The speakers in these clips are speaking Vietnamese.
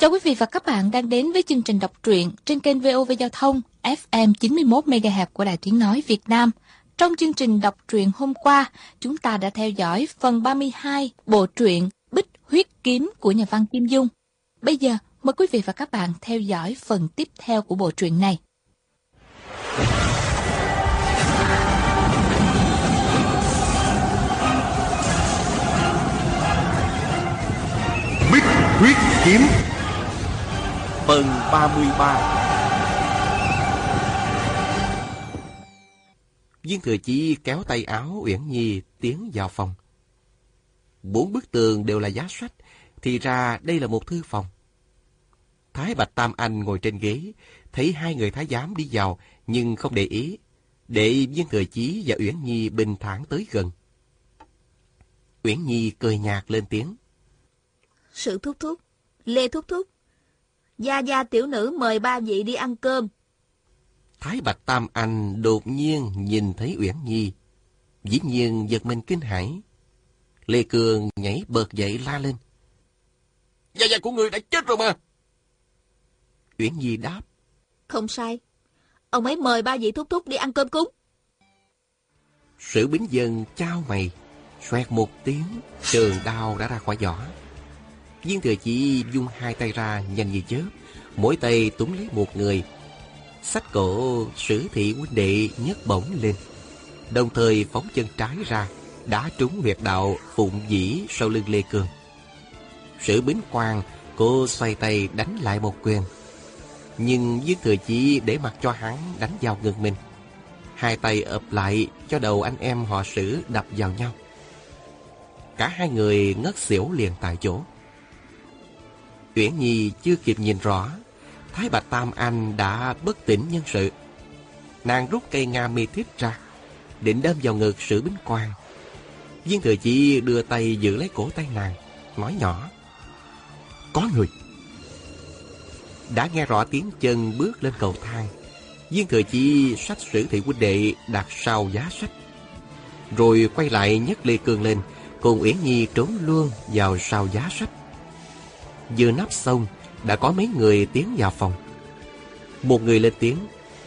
Chào quý vị và các bạn đang đến với chương trình đọc truyện trên kênh VOV Giao thông FM 91 MHz của Đài Tiếng nói Việt Nam. Trong chương trình đọc truyện hôm qua, chúng ta đã theo dõi phần 32 bộ truyện Bích Huyết Kiếm của nhà văn Kim Dung. Bây giờ, mời quý vị và các bạn theo dõi phần tiếp theo của bộ truyện này. Bích Huyết Kiếm phần 33. Viên Thừa Chí kéo tay áo Uyển Nhi tiến vào phòng. 4 bức tường đều là giá sách, thì ra đây là một thư phòng. Thái Bạch Tam Anh ngồi trên ghế, thấy 2 người thái giám đi vào nhưng không để ý, để Viên Thừa Chí và Uyển Nhi bình thản tới gần. Uyển Nhi cười nhạt lên tiếng: Sự thúc thúc, Lê thúc thúc, gia gia tiểu nữ mời ba vị đi ăn cơm. Thái Bạch Tam Anh đột nhiên nhìn thấy Uyển Nhi, dĩ nhiên giật mình kinh hãi. Lê Cường nhảy bật dậy la lên: Gia gia của người đã chết rồi mà. Uyển Nhi đáp: Không sai, ông ấy mời ba vị thúc thúc đi ăn cơm cúng. Sử Bính Dân chau mày, xoẹt một tiếng, trường đao đã ra khỏi vỏ. Viên Thừa Chí vung 2 tay ra nhanh như chớp, mỗi tay túm lấy một người, xách cổ Sử Thị huynh đệ nhấc bổng lên, đồng thời phóng chân trái ra, đã trúng huyệt đạo Phụng Dĩ sau lưng Lê Cường. Sử Bính Quang cô xoay tay đánh lại một quyền, nhưng Viên Thừa Chí để mặc cho hắn đánh vào ngực mình. 2 tay ập lại cho đầu anh em họ Sử đập vào nhau. Cả 2 người ngất xỉu liền tại chỗ. Uyển Nhi chưa kịp nhìn rõ, Thái Bạch Tam Anh đã bất tỉnh nhân sự. Nàng rút cây nga mi thiết ra, định đâm vào ngực Sử Bính Quang. Viên Thừa Chí đưa tay giữ lấy cổ tay nàng, nói nhỏ: Có người. Đã nghe rõ tiếng chân bước lên cầu thang. Viên Thừa Chí xách Sử Thị huynh đệ đặt sau giá sách, rồi quay lại nhấc Lê Cường lên, cùng Uyển Nhi trốn luôn vào sau giá sách. Vừa nắp xong, đã có mấy người tiến vào phòng. Một người lên tiếng: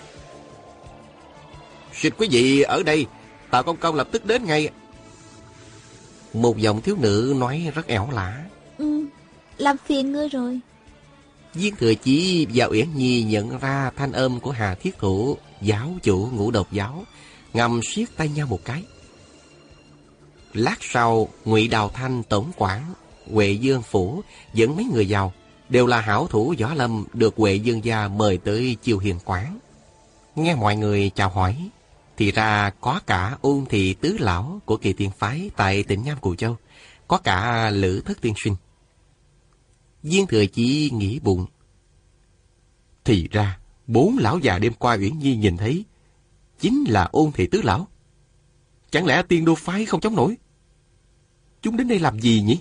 Xin quý vị ở đây, Tào Công Công lập tức đến ngay. Một giọng thiếu nữ nói rất ẻo lả: Làm phiền ngươi rồi. Viên Thừa Chí và Uyển Nhi nhận ra thanh âm của Hà Thiết Thủ, giáo chủ Ngũ Độc giáo, ngầm siết tay nhau một cái. Lát sau, Ngụy Đào Thanh tổng quản, Huệ Dương phủ dẫn mấy người vào, đều là hảo thủ võ lâm được Huệ Dương gia mời tới chiêu hiền quán. Nghe mọi người chào hỏi, thì ra có cả Ôn Thị tứ lão của Kỳ Tiên phái tại tỉnh Nam Cù Châu, có cả Lữ Thất tiên sinh. Viên Thừa Chí nghĩ bụng: Thì ra 4 lão già đêm qua Uyển Nhi nhìn thấy chính là Ôn Thị tứ lão. Chẳng lẽ Tiên Đô phái không chống nổi? Chúng đến đây làm gì nhỉ?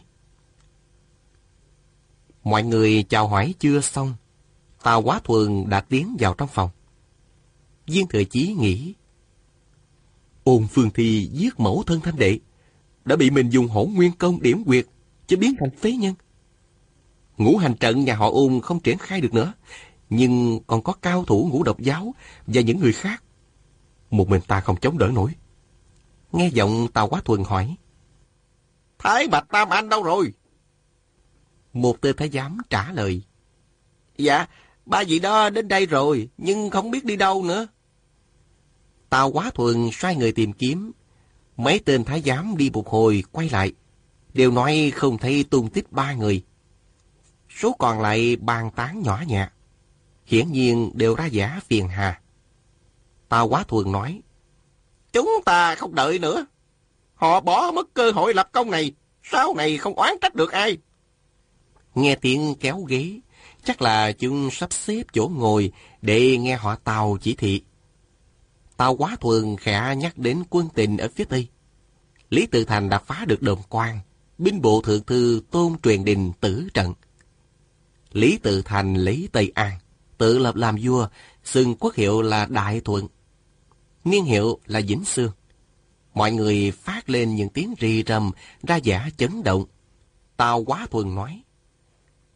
Mọi người chào hỏi chưa xong, Tào Quá Thuần đã tiến vào trong phòng. Viên Thừa Chí nghĩ: Ôn Phương Thi giết mẫu thân Thanh đệ, đã bị mình dùng Hỗn Nguyên công điểm quyệt, chứ biến thành phế nhân. Ngũ hành trận nhà họ Ôn không triển khai được nữa, nhưng còn có cao thủ Ngũ Độc giáo và những người khác. Một mình ta không chống đỡ nổi. Nghe giọng Tào Quá Thuần hỏi: Thái Bạch Tam Anh đâu rồi? Một tên thái giám trả lời: Dạ, ba vị đó đến đây rồi, nhưng không biết đi đâu nữa. Tào Quá Thuần xoay người tìm kiếm. Mấy tên thái giám đi một hồi quay lại, đều nói không thấy tung tích 3 người. Số còn lại bàn tán nhỏ nhẹ, hiển nhiên đều ra vẻ phiền hà. Tào Quá Thuần nói: Chúng ta không đợi nữa. Họ bỏ mất cơ hội lập công này, sau này không oán trách được ai. Nghe tiếng kéo ghế, chắc là chúng sắp xếp chỗ ngồi để nghe họ Tào chỉ thị. Tào Quá Thuần khẽ nhắc đến quân tình ở phía Tây. Lý Tự Thành đã phá được Đồn Quan, binh bộ thượng thư Tôn Truyền Đình tử trận. Lý Tự Thành lấy Tây An, tự lập làm vua, xưng quốc hiệu là Đại Thuận, niên hiệu là Vĩnh Xương. Mọi người phát lên những tiếng rì rầm, ra vẻ chấn động. Tào Quá Thuần nói: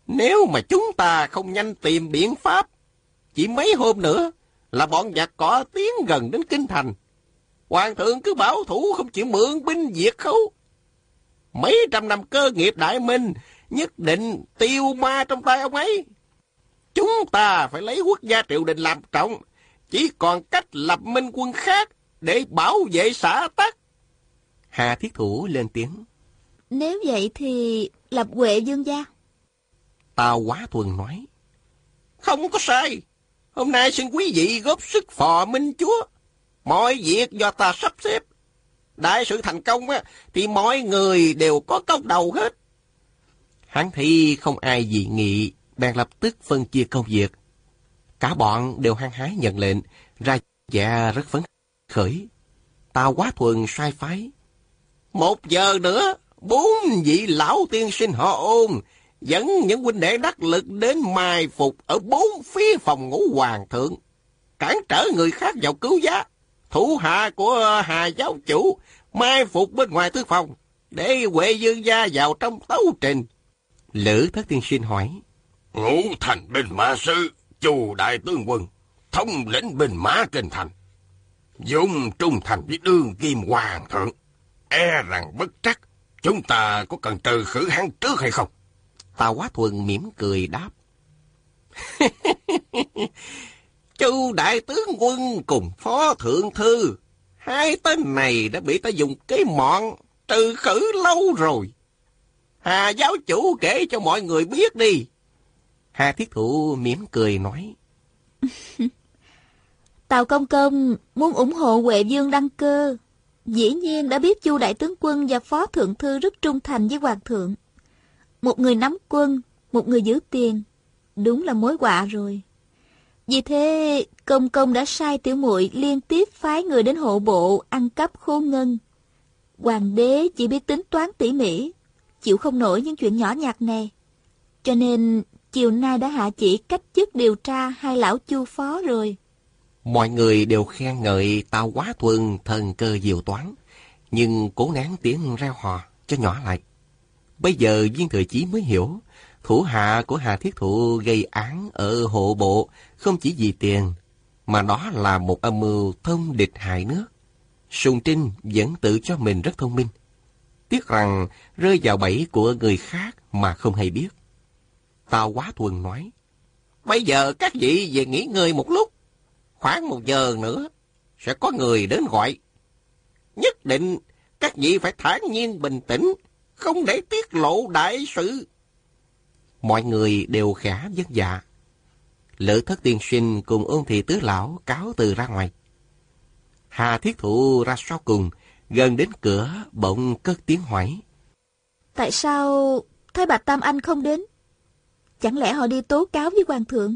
Nếu mà chúng ta không nhanh tìm biện pháp, chỉ mấy hôm nữa là bọn giặc cỏ tiến gần đến kinh thành. Hoàng thượng cứ bảo thủ không chịu mượn binh diệt khấu. Mấy trăm năm cơ nghiệp đại minh nhất định tiêu ma trong tay ông ấy. Chúng ta phải lấy quốc gia triều đình làm trọng, chỉ còn cách lập minh quân khác để bảo vệ xã tắc. Hà Thiết Thủ lên tiếng. Nếu vậy thì lập Huệ Dương gia. Tào Quá Thuần nói. Không có sai. Hôm nay xin quý vị góp sức phò Minh Chúa. Mọi việc do ta sắp xếp. Đại sự thành công thì mọi người đều có công đầu hết. Hắn thấy không ai dị nghị, bèn lập tức phân chia công việc. Cả bọn đều hăng hái nhận lệnh, ra vẻ rất phấn khởi. Tào Quá Thuần sai phái. 1 giờ nữa, 4 vị lão tiên sinh họ Ôn dẫn những huynh đệ đắc lực đến mai phục ở 4 phía phòng ngủ hoàng thượng, cản trở người khác vào cứu giá. Thủ hạ của Hà giáo chủ mai phục bên ngoài thư phòng, để Huệ Dương gia vào trong tấu trình. Lữ Thất Tiên Sinh hỏi. Ngũ Thành binh mã sư Chu đại tướng quân thống lĩnh binh mã trên thành, dùng trung thành với đương kim hoàng thượng, e rằng bất trắc chúng ta có cần trừ khử hắn trước hay không? Tào Quá Thuần mỉm cười đáp. Chu đại tướng quân cùng phó thượng thư, hai tên này đã bị ta dùng cái mọn trừ khử lâu rồi. Hà giáo chủ kể cho mọi người biết đi. Hà Thiết Thủ mỉm cười nói. Tào công công muốn ủng hộ Huệ Dương đăng cơ, dĩ nhiên đã biết Chu đại tướng quân và phó thượng thư rất trung thành với hoàng thượng. Một người nắm quân, một người giữ tiền, đúng là mối họa rồi. Vì thế công công đã sai tiểu muội liên tiếp phái người đến hộ bộ ăn cắp khôn ngân. Hoàng đế chỉ biết tính toán tỉ mỉ, chịu không nổi những chuyện nhỏ nhặt này, cho nên chiều nay đã hạ chỉ cách chức điều tra hai lão Chu phó rồi. Mọi người đều khen ngợi Tào Quá Thuần thần cơ diệu toán, nhưng cố nén tiếng reo hò cho nhỏ lại. Bây giờ Viên Thừa Chí mới hiểu, thủ hạ của Hà Thiết Thụ gây án ở hộ bộ không chỉ vì tiền, mà đó là một âm mưu thông địch hại nước. Sùng Trinh vẫn tự cho mình rất thông minh, tiếc rằng rơi vào bẫy của người khác mà không hay biết. Tào Quá Thuần nói. Bây giờ các vị về nghỉ ngơi một lúc, khoảng 1 giờ nữa sẽ có người đến gọi. Nhất định các vị phải thản nhiên bình tĩnh, không để tiết lộ đại sự. Mọi người đều khá vâng dạ. Lữ Thất Tiên Sinh cùng Ôn Thị Tứ Lão cáo từ ra ngoài. Hà Thiết Thụ ra sau cùng, gần đến cửa bỗng cất tiếng hỏi. Tại sao Thái Bạch Tam Anh không đến? Chẳng lẽ họ đi tố cáo với hoàng thượng?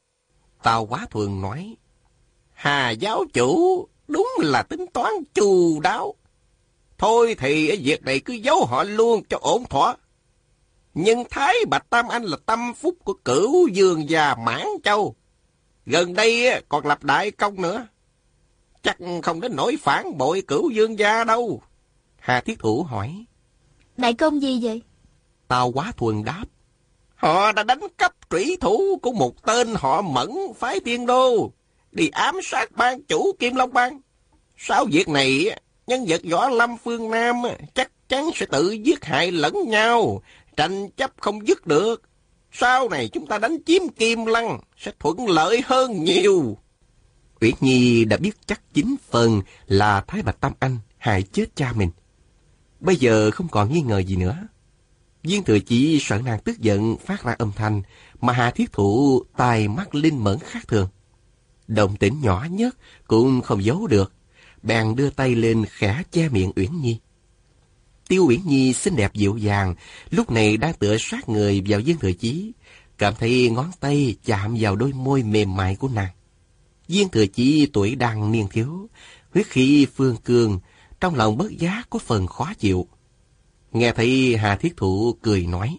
Tào Quá Thuần nói. Hà giáo chủ đúng là tính toán chu đáo. Thôi thì ở việc này cứ giấu họ luôn cho ổn thỏa. Nhưng Thái Bạch Tam Anh là tâm phúc của Cửu Dương và Mãn Châu. Gần đây còn lập đại công nữa. Chắc không đến nỗi phản bội Cửu Dương gia đâu. Hà Thiết Thủ hỏi. Đại công gì vậy? Tào Quá Thuần đáp. Họ đã đánh cắp trủy thủ của một tên họ Mẫn phái Tiên Đô, đi ám sát ban chủ Kim Long Bang. Sau việc này, nhân vật võ lâm phương Nam chắc chắn sẽ tự giết hại lẫn nhau, tranh chấp không dứt được. Sau này chúng ta đánh chiếm Kim Lăng sẽ thuận lợi hơn nhiều. Uyển Nhi đã biết chắc 9 phần là Thái Bạch Tam Anh hại chết cha mình. Bây giờ không còn nghi ngờ gì nữa. Viên Thừa Chí sợ nàng tức giận phát ra âm thanh, mà Hà Thiết Thụ tai mắt linh mẫn khác thường. Động tĩnh nhỏ nhất cũng không giấu được, bèn đưa tay lên khẽ che miệng Uyển Nhi. Tiêu Uyển Nhi xinh đẹp dịu dàng, lúc này đang tựa sát người vào Viên Thừa Chí, cảm thấy ngón tay chạm vào đôi môi mềm mại của nàng. Viên Thừa Chí tuổi đang niên thiếu, huyết khí phương cương, trong lòng bất giác có phần khó chịu. Nghe thấy Hà Thiết Thụ cười nói.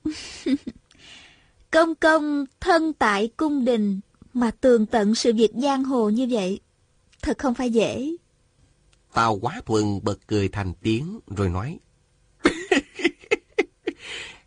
Công công thân tại cung đình mà tường tận sự việc giang hồ như vậy, thật không phải dễ. Tào Quá Thuần bật cười thành tiếng rồi nói.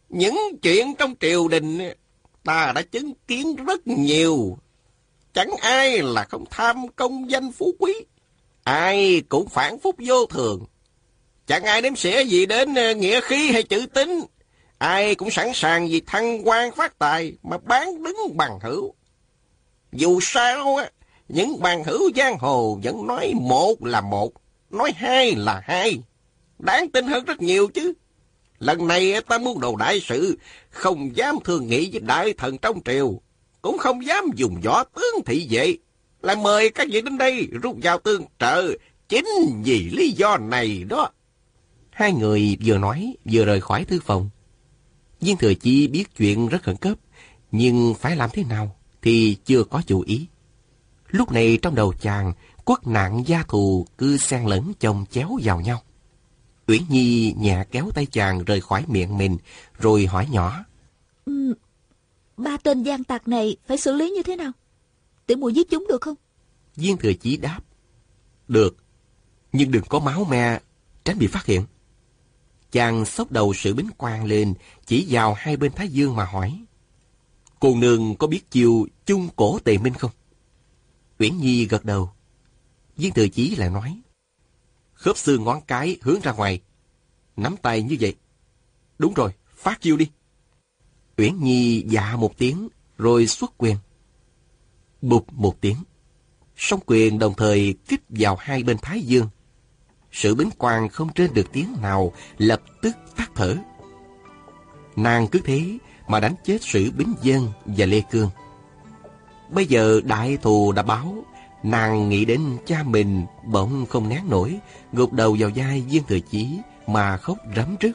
Những chuyện trong triều đình ta đã chứng kiến rất nhiều. Chẳng ai là không tham công danh phú quý. Ai cũng phản phúc vô thường. Chẳng ai đếm xỉa gì đến nghĩa khí hay chữ tín. Ai cũng sẵn sàng vì thăng quan phát tài mà bán đứng bằng hữu. Dù sao, những bằng hữu giang hồ vẫn nói một là một, nói hai là hai. Đáng tin hơn rất nhiều chứ. Lần này ta muốn đồ đại sự, không dám thương nghị với đại thần trong triều, cũng không dám dùng võ tướng thị vệ. Lại mời các vị đến đây rút vào tương trợ, chính vì lý do này đó. Hai người vừa nói vừa rời khỏi thư phòng. Viên Thừa Chí biết chuyện rất khẩn cấp, nhưng phải làm thế nào thì chưa có chủ ý. Lúc này trong đầu chàng, quốc nạn gia thù cứ xen lẫn chồng chéo vào nhau. Uyển Nhi nhẹ kéo tay chàng rời khỏi miệng mình, rồi hỏi nhỏ. Ba tên gian tặc này phải xử lý như thế nào? Tiểu muội giết chúng được không? Viên Thừa Chí đáp. Được, nhưng đừng có máu me, tránh bị phát hiện. Chàng xốc đầu Sử Bính Quang lên, chỉ vào hai bên thái dương mà hỏi. Cô nương có biết chiêu chung cổ tề minh không? Uyển Nhi gật đầu. Viên Thừa Chí lại nói. Khớp xương ngón cái hướng ra ngoài, nắm tay như vậy. Đúng rồi, phát chiêu đi. Uyển Nhi dạ một tiếng, rồi xuất quyền. Bụp một tiếng, song quyền đồng thời kích vào hai bên thái dương. Sử Bính Quang không trên được tiếng nào, lập tức tắt thở. Nàng cứ thế mà đánh chết Sử Bính Dân và Lê Cương. Bây giờ đại thù đã báo, nàng nghĩ đến cha mình bỗng không nén nổi, gục đầu vào vai Viên Thừa Chí mà khóc rắm rứt.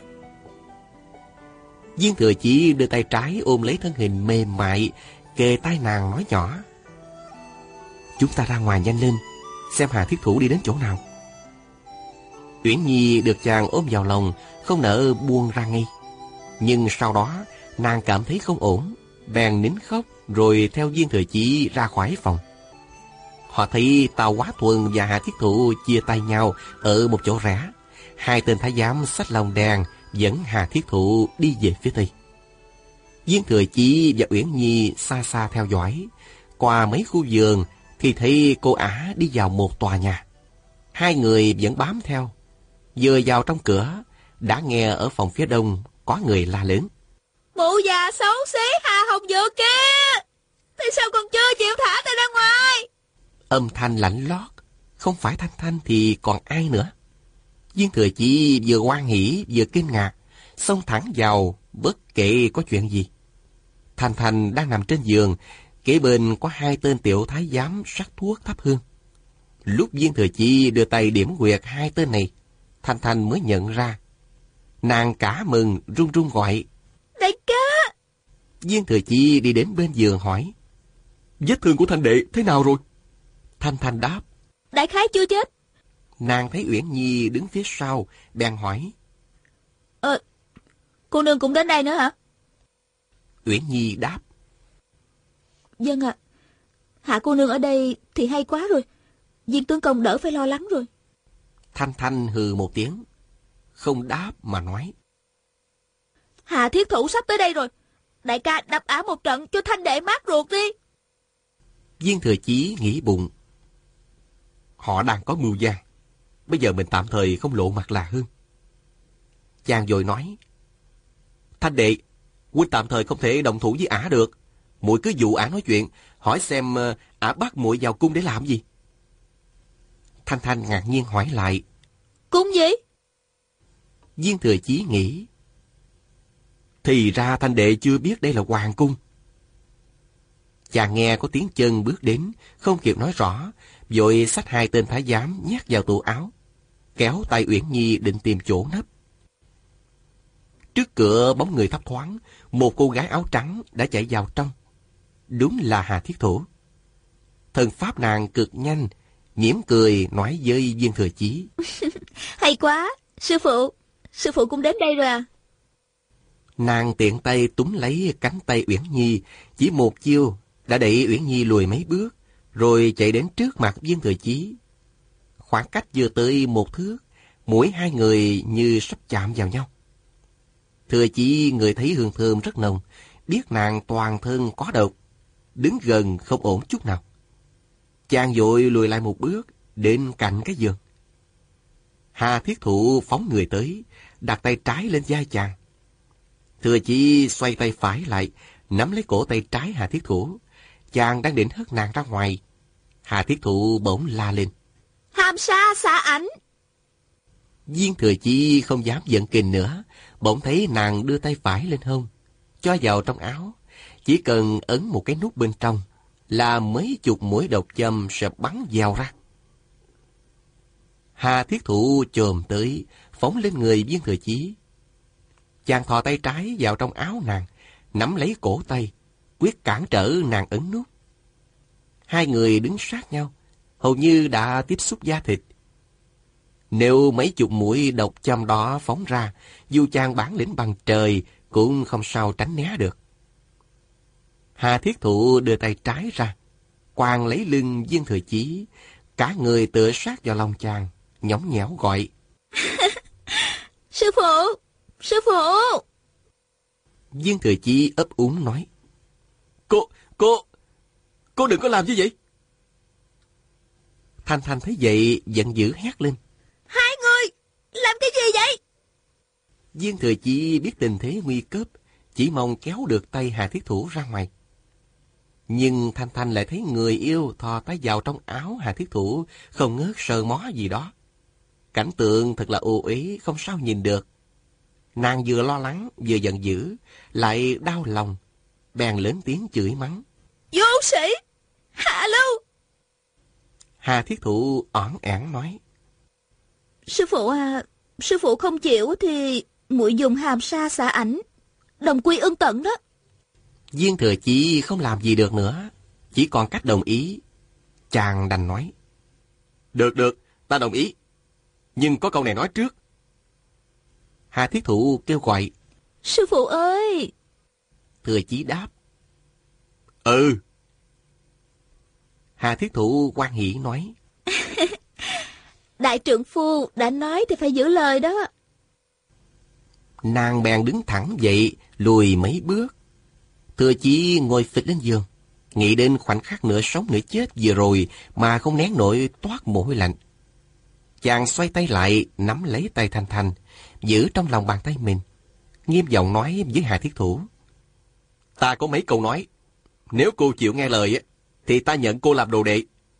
Viên Thừa Chí đưa tay trái ôm lấy thân hình mềm mại, kề tai nàng nói nhỏ. Chúng ta ra ngoài nhanh lên, xem Hà Thiết Thủ đi đến chỗ nào. Uyển Nhi được chàng ôm vào lòng, không nỡ buông ra ngay. Nhưng sau đó, nàng cảm thấy không ổn, bèn nín khóc, rồi theo Viên Thừa Chí ra khỏi phòng. Họ thấy Tào Quá Thuần và Hà Thiết Thụ chia tay nhau ở một chỗ rẽ. Hai tên thái giám xách lồng đèn dẫn Hà Thiết Thụ đi về phía tây. Viên Thừa Chí và Uyển Nhi xa xa theo dõi. Qua mấy khu vườn thì thấy cô ả đi vào một tòa nhà. Hai người vẫn bám theo. Vừa vào trong cửa, đã nghe ở phòng phía đông có người la lớn. Mụ già xấu xí Hà Hồng Dược kia! Tại sao còn chưa chịu thả ta ra ngoài? Âm thanh lạnh lót, không phải Thanh Thanh thì còn ai nữa. Viên Thừa Chí vừa hoan hỉ vừa kinh ngạc, xông thẳng vào bất kể có chuyện gì. Thanh Thanh đang nằm trên giường, kế bên có hai tên tiểu thái giám sắc thuốc thắp hương. Lúc Viên Thừa Chí đưa tay điểm huyệt hai tên này, Thanh Thanh mới nhận ra. Nàng cả mừng run run gọi. Đại ca! Viên Thừa Chí đi đến bên giường hỏi. Vết thương của Thanh đệ thế nào rồi? Thanh Thanh đáp. Đại khái chưa chết. Nàng thấy Uyển Nhi đứng phía sau, bèn hỏi. Cô nương cũng đến đây nữa hả? Uyển Nhi đáp. Vâng ạ. Hạ cô nương ở đây thì hay quá rồi. Viên tướng công đỡ phải lo lắng rồi. Thanh Thanh hừ một tiếng, không đáp mà nói. Hà Thiết Thủ sắp tới đây rồi. Đại ca đập ả một trận cho Thanh đệ mát ruột đi. Viên Thừa Chí nghĩ bụng. Họ đang có mưu gian. Bây giờ mình tạm thời không lộ mặt là hơn. Chàng vội nói. Thanh đệ, huynh tạm thời không thể động thủ với ả được. Muội cứ dụ ả nói chuyện, hỏi xem ả bắt muội vào cung để làm gì. Thanh Thanh ngạc nhiên hỏi lại. Cung gì? Viên Thừa Chí nghĩ. Thì ra Thanh đệ chưa biết đây là hoàng cung. Chàng nghe có tiếng chân bước đến, không kịp nói rõ, vội xách hai tên thái giám nhét vào tủ áo, kéo tay Uyển Nhi định tìm chỗ nấp. Trước cửa bóng người thấp thoáng, một cô gái áo trắng đã chạy vào trong. Đúng là Hà Thiết Thủ. Thần pháp nàng cực nhanh, mỉm cười nói với Viên Thừa Chí. Hay quá, sư phụ cũng đến đây rồi à? Nàng tiện tay túm lấy cánh tay Uyển Nhi, chỉ một chiêu đã đẩy Uyển Nhi lùi mấy bước, rồi chạy đến trước mặt Viên Thừa Chí. Khoảng cách vừa tới một thước, mũi hai người như sắp chạm vào nhau. Thừa Chí người thấy hương thơm rất nồng, biết nàng toàn thân có độc, đứng gần không ổn chút nào. Chàng vội lùi lại một bước, đến cạnh cái giường. Hà Thiết Thụ phóng người tới, đặt tay trái lên vai chàng. Thừa Chí xoay tay phải lại, nắm lấy cổ tay trái Hà Thiết Thụ. Chàng đang định hất nàng ra ngoài. Hà Thiết Thụ bỗng la lên: Hàm Sa xả ảnh! Viên Thừa Chí không dám giận kình nữa, bỗng thấy nàng đưa tay phải lên hông, cho vào trong áo. Chỉ cần ấn một cái nút bên trong, là mấy chục mũi độc châm sẽ bắn vào ra. Hà Thiết Thụ chồm tới, phóng lên người Viên Thừa Chí. Chàng thò tay trái vào trong áo nàng, nắm lấy cổ tay, quyết cản trở nàng ấn nút. Hai người đứng sát nhau, hầu như đã tiếp xúc da thịt. Nếu mấy chục mũi độc châm đó phóng ra, dù chàng bản lĩnh bằng trời cũng không sao tránh né được. Hà Thiết Thụ đưa tay trái ra, quàng lấy lưng Viên Thừa Chí, cả người tựa sát vào lòng chàng, nhõng nhẽo gọi: Sư phụ! Sư phụ! Viên Thừa Chí ấp úng nói: Cô đừng có làm như vậy! Thanh Thanh thấy vậy giận dữ hét lên: Hai người làm cái gì vậy? Viên Thừa Chí biết tình thế nguy cấp, chỉ mong kéo được tay Hà Thiết Thụ ra ngoài. Nhưng Thanh Thanh lại thấy người yêu thò tay vào trong áo Hà Thiết Thụ, không ngớt sờ mó gì đó. Cảnh tượng thật là ô uế, không sao nhìn được. Nàng vừa lo lắng, vừa giận dữ, lại đau lòng, bèn lớn tiếng chửi mắng: Vô sĩ! Hạ lưu! Hà Thiết Thụ ỏn ẻn nói: Sư phụ à, sư phụ không chịu thì muội dùng hàm sa xả ảnh, đồng quy ưng tận đó. Viên Thừa Chí không làm gì được nữa, chỉ còn cách đồng ý. Chàng đành nói: Được, ta đồng ý. Nhưng có câu này nói trước. Hà Thiết Thụ kêu gọi: Sư phụ ơi! Thừa Chí đáp: Ừ. Hà Thiết Thụ hoan hỉ nói: Đại trượng phu đã nói thì phải giữ lời đó. Nàng bèn đứng thẳng dậy, lùi mấy bước. Thừa Chí ngồi phịch lên giường, nghĩ đến khoảnh khắc nửa sống nửa chết vừa rồi mà không nén nổi toát mồ hôi lạnh. Chàng xoay tay lại, nắm lấy tay Thanh Thanh, giữ trong lòng bàn tay mình, nghiêm giọng nói với Hà Thiết Thụ: Ta có mấy câu nói, nếu cô chịu nghe lời thì ta nhận cô làm đồ đệ.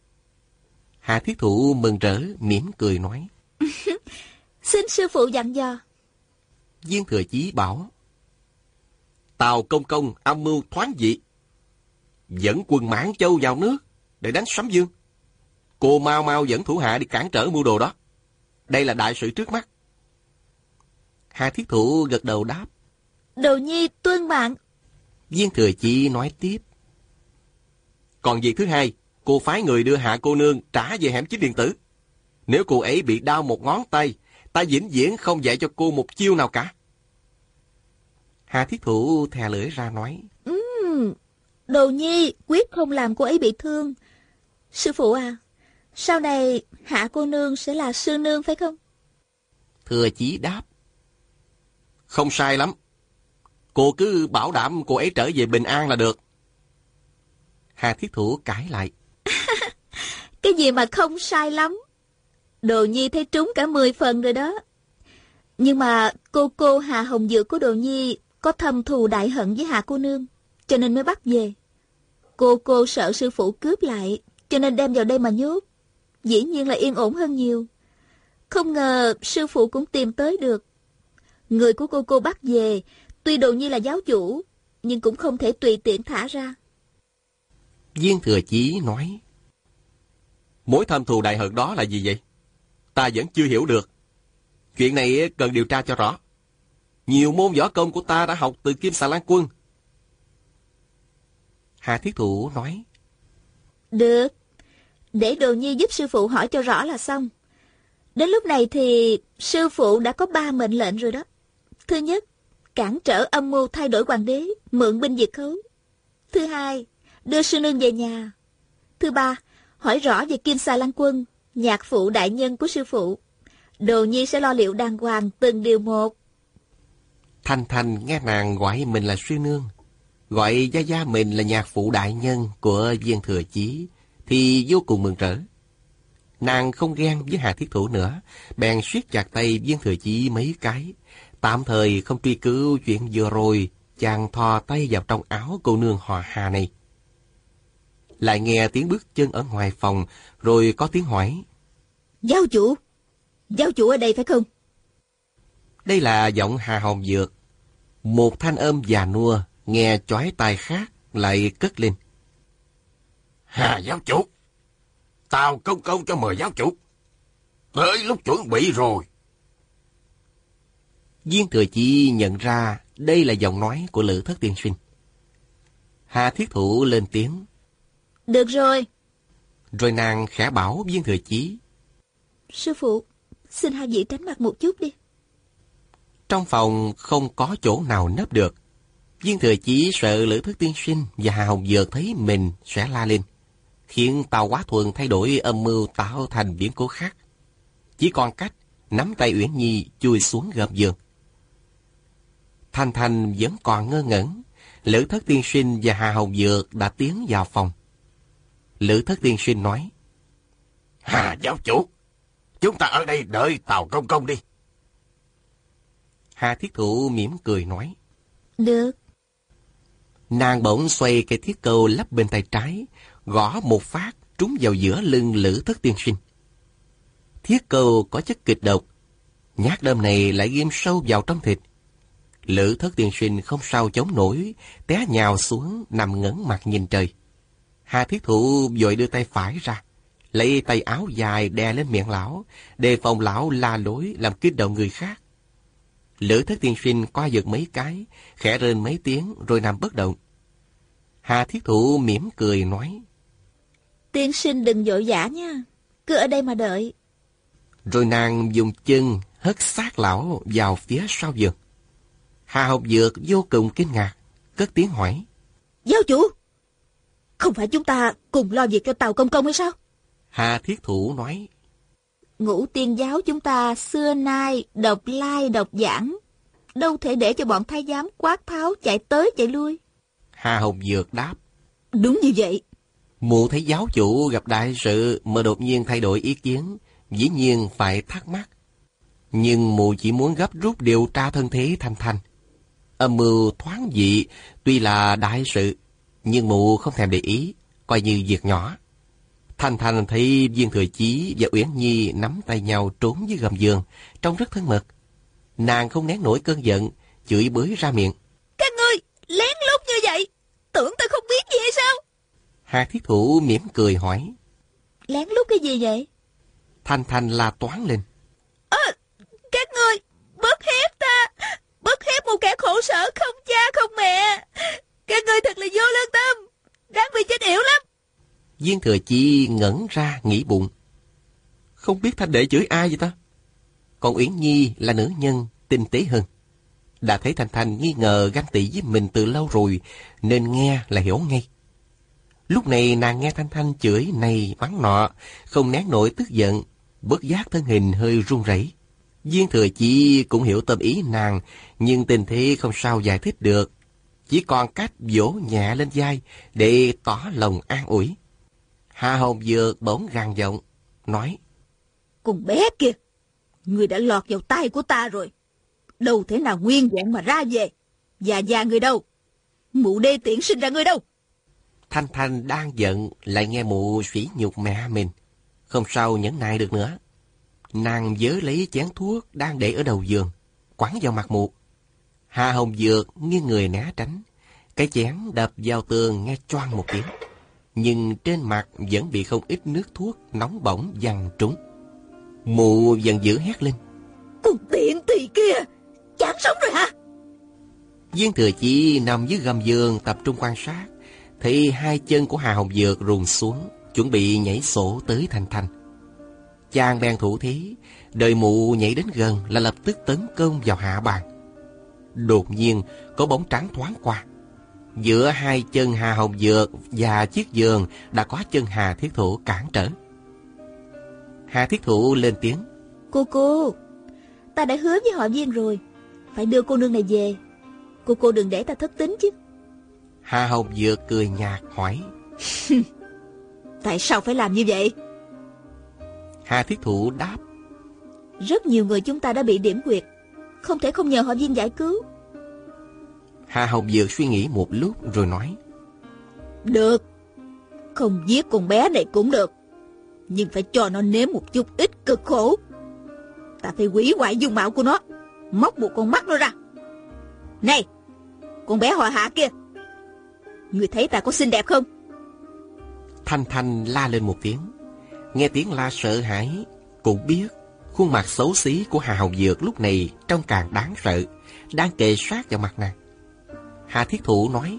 Hà Thiết Thụ mừng rỡ, mỉm cười nói: Xin sư phụ dặn dò. Viên Thừa Chí bảo: Tào công công âm mưu thoáng dị, dẫn quân Mãn Châu vào nước để đánh Sấm Dương. Cô mau dẫn thủ hạ đi cản trở mưu đồ đó. Đây là đại sự trước mắt. Hà Thiết Thụ gật đầu đáp: Đồ nhi tuân mạng. Viên Thừa Chí nói tiếp: Còn việc thứ hai, cô phái người đưa Hạ cô nương trả về hẻm Chính Điện Tử. Nếu cô ấy bị đau một ngón tay, ta vĩnh viễn không dạy cho cô một chiêu nào cả. Hà Thiết Thụ thè lưỡi ra nói: Đồ nhi quyết không làm cô ấy bị thương. Sư phụ à, sau này Hạ cô nương sẽ là sư nương phải không? Thừa Chí đáp: Không sai lắm. Cô cứ bảo đảm cô ấy trở về bình an là được. Hà Thiết Thụ cãi lại: Cái gì mà không sai lắm? Đồ nhi thấy trúng cả 10 phần rồi đó. Nhưng mà cô Hà Hồng Dược của Đồ nhi có thâm thù đại hận với Hạ cô nương, cho nên mới bắt về. Cô sợ sư phụ cướp lại, cho nên đem vào đây mà nhốt. Dĩ nhiên là yên ổn hơn nhiều. Không ngờ sư phụ cũng tìm tới được. Người của cô bắt về, tuy Đồ nhi là giáo chủ, nhưng cũng không thể tùy tiện thả ra. Viên Thừa Chí nói: Mối thâm thù đại hận đó là gì vậy? Ta vẫn chưa hiểu được. Chuyện này cần điều tra cho rõ. Nhiều môn võ công của ta đã học từ Kim Xà Lan Quân. Hà Thiết Thụ nói: Được, để Đồ nhi giúp sư phụ hỏi cho rõ là xong. Đến lúc này thì sư phụ đã có 3 mệnh lệnh rồi đó. Thứ nhất, cản trở âm mưu thay đổi hoàng đế, mượn binh diệt khấu. Thứ hai, đưa sư nương về nhà. Thứ ba, hỏi rõ về Kim Xà Lan Quân, nhạc phụ đại nhân của sư phụ. Đồ nhi sẽ lo liệu đàng hoàng từng điều một. Thanh Thanh nghe nàng gọi mình là sư nương, gọi gia gia mình là nhạc phụ đại nhân của Viên Thừa Chí, thì vô cùng mừng rỡ. Nàng không ghen với Hà Thiết Thủ nữa, bèn siết chặt tay Viên Thừa Chí mấy cái, tạm thời không truy cứu chuyện vừa rồi chàng thò tay vào trong áo cô nương họ Hà này. Lại nghe tiếng bước chân ở ngoài phòng, rồi có tiếng hỏi. Giáo chủ ở đây phải không? Đây là giọng Hà Hồng Dược. Một thanh âm già nua, nghe chói tai khác, lại cất lên. Hà giáo chủ, Tào công công cho mời giáo chủ. Tới lúc chuẩn bị rồi. Viên Thừa Chí nhận ra đây là giọng nói của Lữ Thất tiên sinh. Hà Thiết Thủ lên tiếng. Được rồi. Rồi nàng khẽ bảo Viên Thừa Chí. Sư phụ, xin hai vị tránh mặt một chút đi. Trong phòng không có chỗ nào nấp được. Viên Thừa Chí sợ Lữ Thất tiên sinh và Hà Hồng Dược thấy mình sẽ la lên, khiến Tào Quá Thuần thay đổi âm mưu tạo thành biến cố khác. Chỉ còn cách nắm tay Uyển Nhi chui xuống gầm giường. Thanh Thanh vẫn còn ngơ ngẩn. Lữ Thất tiên sinh và Hà Hồng Dược đã tiến vào phòng. Lữ Thất tiên sinh nói. Hà giáo chủ, chúng ta ở đây đợi Tào công công đi. Hà Thiết Thụ mỉm cười nói. Được. Nàng bỗng xoay cây thiết câu lắp bên tay trái, gõ một phát trúng vào giữa lưng Lữ Thất tiên sinh. Thiết câu có chất kịch độc, nhát đâm này lại ghim sâu vào trong thịt. Lữ Thất tiên sinh không sao chống nổi, té nhào xuống nằm ngẩng mặt nhìn trời. Hà Thiết Thụ vội đưa tay phải ra, lấy tay áo dài đè lên miệng lão, đề phòng lão la lối làm kích động người khác. Lữ Thất tiên sinh co giật mấy cái, khẽ rên mấy tiếng rồi nằm bất động. Hà Thiết Thụ mỉm cười nói. Tiên sinh đừng vội vã nha, cứ ở đây mà đợi. Rồi nàng dùng chân hất xác lão vào phía sau giường. Hà Hồng Dược vô cùng kinh ngạc, cất tiếng hỏi. Giáo chủ, không phải chúng ta cùng lo việc cho Tào công công hay sao? Hà Thiết Thụ nói. Ngũ tiên giáo chúng ta xưa nay độc lai độc giảng, đâu thể để cho bọn thái giám quát tháo chạy tới chạy lui. Hà Hồng Dược đáp. Đúng như vậy. Mụ thấy giáo chủ gặp đại sự mà đột nhiên thay đổi ý kiến, dĩ nhiên phải thắc mắc. Nhưng mụ chỉ muốn gấp rút điều tra thân thế Thanh Thanh. Âm mưu thoáng dị tuy là đại sự, nhưng mụ không thèm để ý, coi như việc nhỏ. Thanh Thanh thấy Viên Thừa Chí và Uyển Nhi nắm tay nhau trốn dưới gầm giường, trông rất thân mật. Nàng không nén nổi cơn giận, chửi bới ra miệng. Các ngươi lén lút như vậy, tưởng ta không biết gì hay sao? Hà Thiết Thủ mỉm cười hỏi. Lén lút cái gì vậy? Thanh Thanh la toáng lên. Các ngươi bớt hiếp ta, bớt hiếp một kẻ khổ sở không cha không mẹ. Các ngươi thật là vô lương tâm, đáng bị chết yểu lắm. Viên Thừa Chí ngẩn ra nghĩ bụng. Không biết Thanh đệ chửi ai vậy ta? Còn Uyển Nhi là nữ nhân, tinh tế hơn. Đã thấy Thanh Thanh nghi ngờ ganh tị với mình từ lâu rồi, nên nghe là hiểu ngay. Lúc này nàng nghe Thanh Thanh chửi này mắng nọ, không nén nổi tức giận, bất giác thân hình hơi run rẩy. Viên Thừa Chí cũng hiểu tâm ý nàng, nhưng tình thế không sao giải thích được. Chỉ còn cách vỗ nhẹ lên vai để tỏ lòng an ủi. Hà Hồng Dược bỗng gằn giọng, nói. Con bé kìa, người đã lọt vào tay của ta rồi. Đâu thể nào nguyên vẹn mà ra về. Già người đâu? Mụ đê tiện sinh ra người đâu? Thanh Thanh đang giận, lại nghe mụ sỉ nhục mẹ mình. Không sao nhẫn nại được nữa. Nàng vớ lấy chén thuốc đang để ở đầu giường, quẳng vào mặt mụ. Hà Hồng Dược nghiêng người né tránh. Cái chén đập vào tường nghe choang một tiếng. Nhưng trên mặt vẫn bị không ít nước thuốc nóng bỏng văng trúng. Mụ giận dữ hét lên. Con tiện tỳ kia, chán sống rồi hả? Viên Thừa Chí nằm dưới gầm giường tập trung quan sát, thấy hai chân của Hà Hồng Dược ruồn xuống, chuẩn bị nhảy sổ tới Thanh Thanh. Chàng bèn thủ thí, đợi mụ nhảy đến gần là lập tức tấn công vào hạ bàn. Đột nhiên có bóng trắng thoáng qua. Giữa hai chân Hà Hồng Dược và chiếc giường đã có chân Hà Thiết Thụ cản trở. Hà Thiết Thụ lên tiếng. Cô, ta đã hứa với họ Viên rồi, phải đưa cô nương này về. Cô đừng để ta thất tín chứ. Hà Hồng Dược cười nhạt hỏi. Tại sao phải làm như vậy? Hà Thiết Thụ đáp. Rất nhiều người chúng ta đã bị điểm quyệt, không thể không nhờ họ viên giải cứu. Hà Hồng Dược suy nghĩ một lúc rồi nói. Được, không giết con bé này cũng được, nhưng phải cho nó nếm một chút ít cực khổ. Ta phải hủy hoại dung mạo của nó, móc một con mắt nó ra. Này, con bé họ Hạ kia, người thấy ta có xinh đẹp không? Thanh Thanh la lên một tiếng. Nghe tiếng la sợ hãi, cũng biết khuôn mặt xấu xí của Hà Hồng Dược lúc này trông càng đáng sợ, đang kề sát vào mặt nàng. Hà Thiết Thụ nói.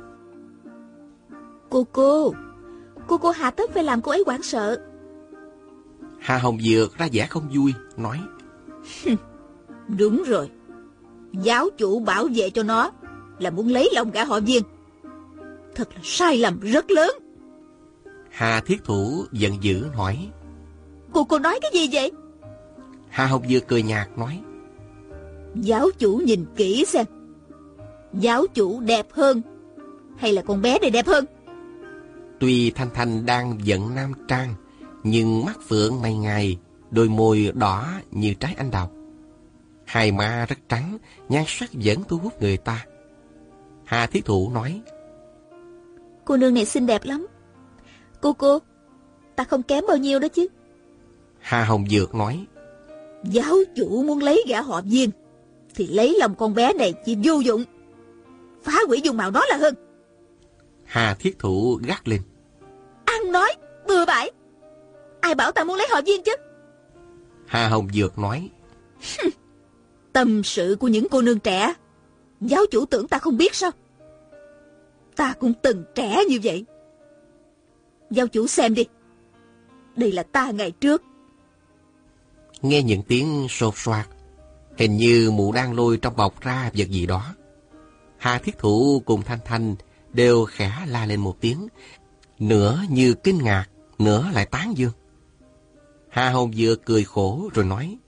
Cô hà tất phải làm cô ấy hoảng sợ. Hà Hồng Dược ra vẻ không vui, nói. Đúng rồi, giáo chủ bảo vệ cho nó là muốn lấy lòng cả họ Viên. Thật là sai lầm rất lớn. Hà Thiết Thụ giận dữ hỏi. Cô nói cái gì vậy? Hà Hồng Dược cười nhạt nói. Giáo chủ nhìn kỹ xem, giáo chủ đẹp hơn hay là con bé này đẹp hơn? Tuy Thanh Thanh đang giận nam trang, nhưng mắt phượng mày ngài, đôi môi đỏ như trái anh đào. Hai má rất trắng, nhan sắc vẫn thu hút người ta. Hà Thiết Thụ nói. Cô nương này xinh đẹp lắm. Cô, ta không kém bao nhiêu đó chứ. Hà Hồng Dược nói. Giáo chủ muốn lấy gã họ Viên thì lấy lòng con bé này chỉ vô dụng, phá hủy dung mạo nó là hơn. Hà Thiết Thụ gắt lên. Ăn nói bừa bãi, ai bảo ta muốn lấy họ Viên chứ? Hà Hồng Dược nói. Tâm sự của những cô nương trẻ, giáo chủ tưởng ta không biết sao? Ta cũng từng trẻ như vậy. Giáo chủ xem đi, đây là ta ngày trước. Nghe những tiếng sột soạt, hình như mụ đang lôi trong bọc ra vật gì đó. Hà Thiết Thụ cùng Thanh Thanh đều khẽ la lên một tiếng, nửa như kinh ngạc, nửa lại tán dương. Hà Hồng Dược cười khổ rồi nói.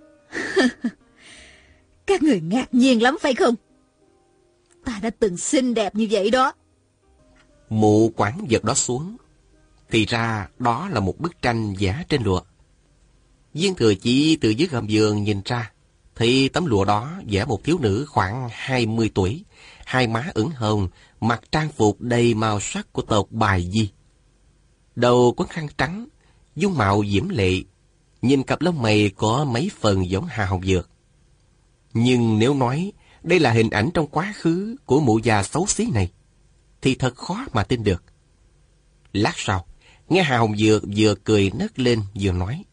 Các người ngạc nhiên lắm phải không? Ta đã từng xinh đẹp như vậy đó. Mụ quẳng vật đó xuống. Thì ra đó là một bức tranh vẽ trên lụa. Viên Thừa Chí từ dưới gầm giường nhìn ra, thì tấm lụa đó vẽ một thiếu nữ khoảng 20 tuổi, hai má ửng hồng, mặc trang phục đầy màu sắc của tộc Bài Di. Đầu quấn khăn trắng, dung mạo diễm lệ, nhìn cặp lông mày có mấy phần giống Hà Hồng Dược. Nhưng nếu nói đây là hình ảnh trong quá khứ của mụ già xấu xí này, thì thật khó mà tin được. Lát sau, nghe Hà Hồng Dược vừa cười nấc lên vừa nói.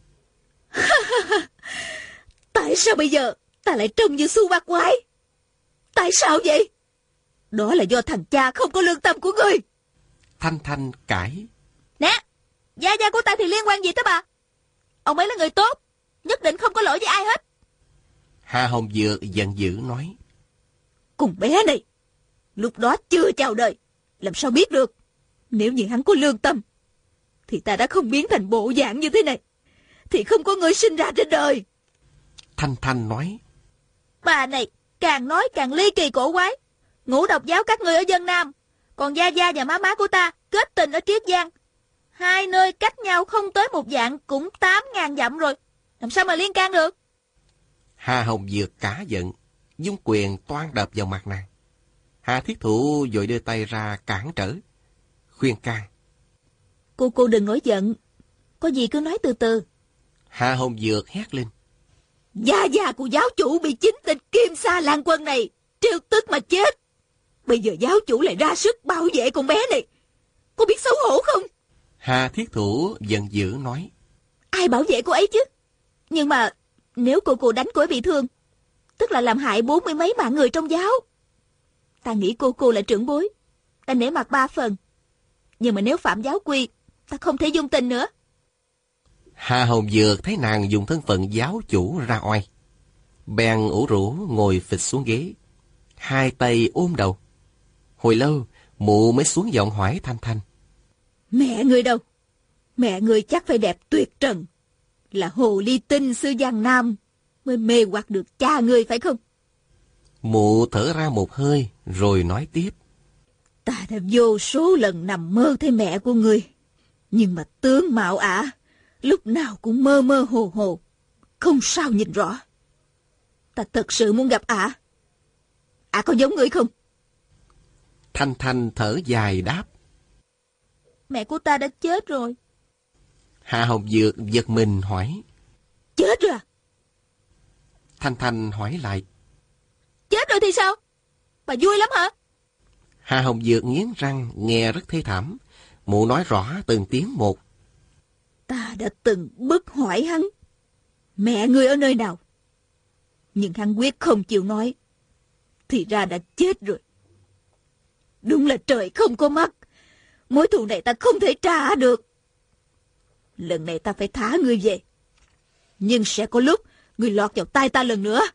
Tại sao bây giờ ta lại trông như su bạc quái? Tại sao vậy? Đó là do thằng cha không có lương tâm của ngươi. Thanh Thanh cãi. Nè, gia gia của ta thì liên quan gì tới bà? Ông ấy là người tốt, nhất định không có lỗi với ai hết. Hà Hồng Dược giận dữ nói. Cùng bé này, lúc đó chưa chào đời, làm sao biết được? Nếu như hắn có lương tâm, thì ta đã không biến thành bộ dạng như thế này, thì không có người sinh ra trên đời. Thanh Thanh nói. Bà này càng nói càng ly kỳ cổ quái. Ngũ Độc giáo các ngươi ở Vân Nam, còn gia gia và má má của ta kết tình ở Triết Giang. Hai nơi cách nhau không tới một dặm cũng 8.000 dặm rồi, làm sao mà liên can được? Hà Hồng Dược cả giận, dung quyền toan đập vào mặt nàng. Hà Thiết Thụ vội đưa tay ra cản trở, khuyên can. Cô đừng nổi giận, có gì cứ nói từ từ. Hà Hồng Dược hét lên. Gia gia của giáo chủ bị chính tịch Kim Sa Lan Quân này trêu tức mà chết. Bây giờ giáo chủ lại ra sức bảo vệ con bé này, cô biết xấu hổ không? Hà Thiết Thụ giận dữ nói. Ai bảo vệ cô ấy chứ? Nhưng mà nếu cô đánh cô ấy bị thương, tức là làm hại 40 mấy mạng người trong giáo. Ta nghĩ cô là trưởng bối, ta nể mặt 3 phần. Nhưng mà nếu phạm giáo quy, ta không thể dung tình nữa. Hà Hồng Dược thấy nàng dùng thân phận giáo chủ ra oai, bèn ủ rũ ngồi phịch xuống ghế, hai tay ôm đầu. Hồi lâu, mụ mới xuống giọng hỏi Thanh Thanh. Mẹ người đâu? Mẹ người chắc phải đẹp tuyệt trần, là hồ ly tinh xứ Giang Nam mới mê hoặc được cha người phải không? Mụ thở ra một hơi rồi nói tiếp. Ta đã vô số lần nằm mơ thấy mẹ của ngươi, nhưng mà tướng mạo ả lúc nào cũng mơ mơ hồ hồ, không sao nhìn rõ. Ta thật sự muốn gặp ả. Ả có giống ngươi không? Thanh Thanh thở dài đáp. Mẹ của ta đã chết rồi. Hạ Hồng Dược giật mình hỏi. Chết rồi à? Thanh Thanh hỏi lại. Chết rồi thì sao? Bà vui lắm hả? Hạ Hồng Dược nghiến răng nghe rất thê thảm. Mụ nói rõ từng tiếng một. Ta đã từng bức hỏi hắn, mẹ ngươi ở nơi nào? Nhưng hắn quyết không chịu nói. Thì ra đã chết rồi. Đúng là trời không có mắt. Mối thù này ta không thể trả được. Lần này ta phải thả ngươi về. Nhưng sẽ có lúc ngươi lọt vào tay ta lần nữa.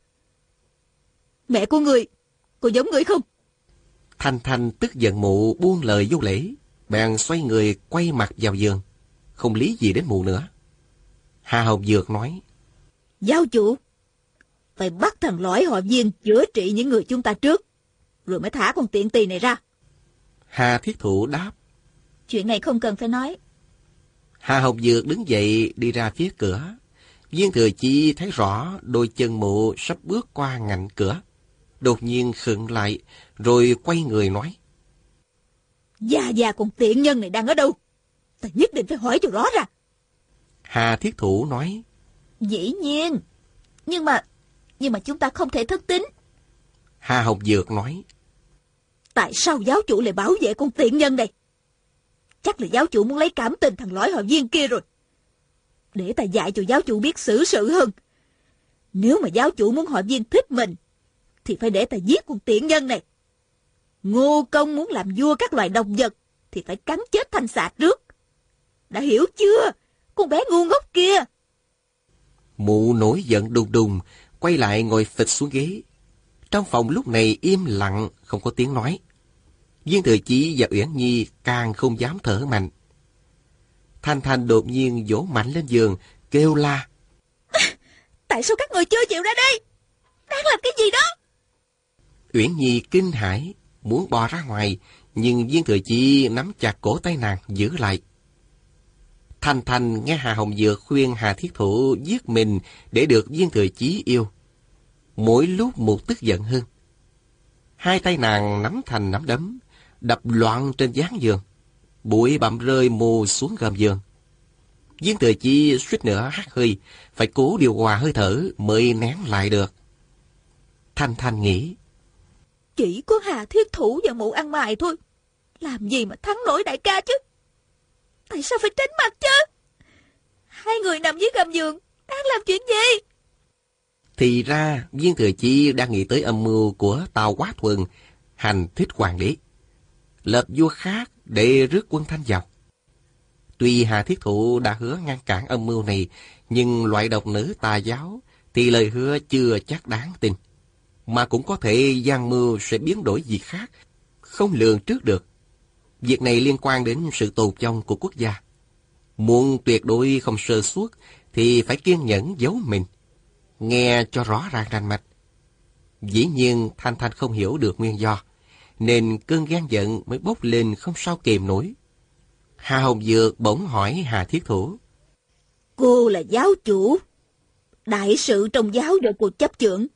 Mẹ của ngươi có giống ngươi không? Thanh Thanh tức giận mụ buông lời vô lễ, bèn xoay người quay mặt vào giường, không lý gì đến mụ nữa. Hạ Hồng Dược nói. Giáo chủ, phải bắt thằng lõi họ Viên chữa trị những người chúng ta trước, rồi mới thả con tiện tỳ này ra. Hà Thiết Thụ đáp. Chuyện này không cần phải nói. Hạ Hồng Dược đứng dậy đi ra phía cửa. Viên Thừa Chi thấy rõ đôi chân mụ sắp bước qua ngạnh cửa. Đột nhiên khựng lại, rồi quay người nói. Già con tiện nhân này đang ở đâu? Ta nhất định phải hỏi cho rõ ra. Hà Thiết Thụ nói. Dĩ nhiên. Nhưng mà chúng ta không thể thất tín. Hà Hồng Dược nói. Tại sao giáo chủ lại bảo vệ con tiện nhân này? Chắc là giáo chủ muốn lấy cảm tình thằng lõi họ Viên kia rồi. Để ta dạy cho giáo chủ biết xử sự hơn. Nếu mà giáo chủ muốn họ Viên thích mình, thì phải để ta giết con tiện nhân này. Ngô Công muốn làm vua các loài động vật, thì phải cắn chết Thanh Xà trước. Đã hiểu chưa, con bé ngu ngốc kia? Mụ nổi giận đùng đùng, quay lại ngồi phịch xuống ghế. Trong phòng lúc này im lặng, không có tiếng nói. Viên Thừa Chí và Uyển Nhi càng không dám thở mạnh. Thanh Thanh đột nhiên vỗ mạnh lên giường, kêu la. Tại sao các người chưa chịu ra đây? Đang làm cái gì đó? Uyển Nhi kinh hãi, muốn bò ra ngoài, nhưng Viên Thừa Chí nắm chặt cổ tay nàng, giữ lại. Thanh Thanh nghe Hà Hồng Dược khuyên Hà Thiết Thụ giết mình để được Viên Thừa Chí yêu. Mỗi lúc một tức giận hơn. Hai tay nàng nắm thành nắm đấm, đập loạn trên gián giường. Bụi bặm rơi mù xuống gầm giường. Viên Thừa Chí suýt nữa hắt hơi, phải cố điều hòa hơi thở mới nén lại được. Thanh Thanh nghĩ. Chỉ có Hà Thiết Thụ và mụ ăn mày thôi. Làm gì mà thắng nổi đại ca chứ? Tại sao phải tránh mặt chứ? Hai người nằm dưới gầm giường, đang làm chuyện gì? Thì ra Viên Thừa Chí đang nghĩ tới âm mưu của Tào Quá Thuần hành thích hoàng đế, lập vua khác để rước quân Thanh vào. Tuy Hà Thiết Thụ đã hứa ngăn cản âm mưu này, nhưng loại độc nữ tà giáo thì lời hứa chưa chắc đáng tin, mà cũng có thể gian mưu sẽ biến đổi gì khác, không lường trước được. Việc này liên quan đến sự tồn vong của quốc gia. Muốn tuyệt đối không sơ suất thì phải kiên nhẫn giấu mình, nghe cho rõ ràng rành mạch. Dĩ nhiên Thanh Thanh không hiểu được nguyên do, nên cơn gan giận mới bốc lên không sao kềm nổi. Hà Hồng Dược bỗng hỏi Hà Thiết Thụ. Cô là giáo chủ, đại sự trong giáo do cô chấp chưởng.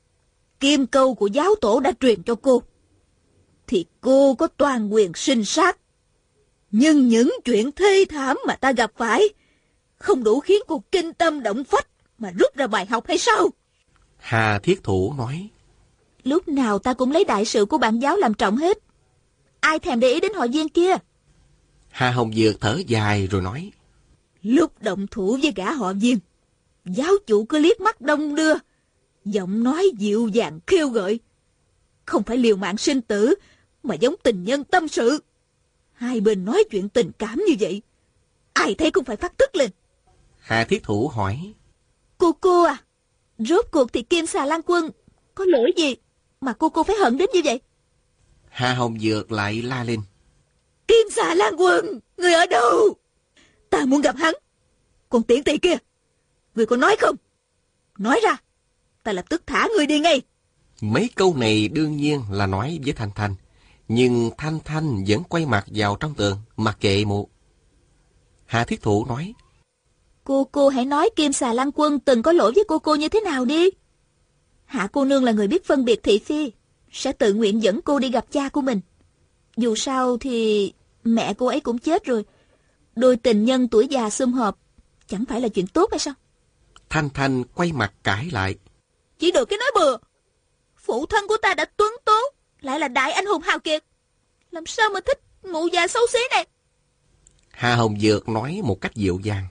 Kim câu của giáo tổ đã truyền cho cô, thì cô có toàn quyền sinh sát. Nhưng những chuyện thê thảm mà ta gặp phải không đủ khiến cô kinh tâm động phách mà rút ra bài học hay sao? Hà Thiết Thụ nói. Lúc nào ta cũng lấy đại sự của bản giáo làm trọng hết. Ai thèm để ý đến họ Viên kia? Hà Hồng Dược thở dài rồi nói. Lúc động thủ với gã họ Viên, giáo chủ cứ liếc mắt đông đưa, giọng nói dịu dàng khiêu gợi. Không phải liều mạng sinh tử, mà giống tình nhân tâm sự. Hai bên nói chuyện tình cảm như vậy, ai thấy cũng phải phát tức lên. Hà Thiết Thụ hỏi. Cô à, rốt cuộc thì Kim Xà Lan Quân có lỗi gì mà cô phải hận đến như vậy? Hà Hồng Dược lại la lên. Kim Xà Lan Quân, người ở đâu? Ta muốn gặp hắn. Còn tiện tỳ kia, người có nói không? Nói ra, ta lập tức thả người đi ngay. Mấy câu này đương nhiên là nói với Thanh Thanh, nhưng Thanh Thanh vẫn quay mặt vào trong tường, mặc kệ mụ. Hà Thiết Thụ nói, Cô hãy nói Kim Xà Lan Quân từng có lỗi với cô như thế nào đi. Hạ cô nương là người biết phân biệt thị phi, sẽ tự nguyện dẫn cô đi gặp cha của mình. Dù sao thì mẹ cô ấy cũng chết rồi. Đôi tình nhân tuổi già sum họp chẳng phải là chuyện tốt hay sao? Thanh Thanh quay mặt cãi lại. Chỉ được cái nói bừa. Phụ thân của ta đã tuấn tố, lại là đại anh hùng hào kiệt, làm sao mà thích mụ già xấu xí này? Hà Hồng Dược nói một cách dịu dàng.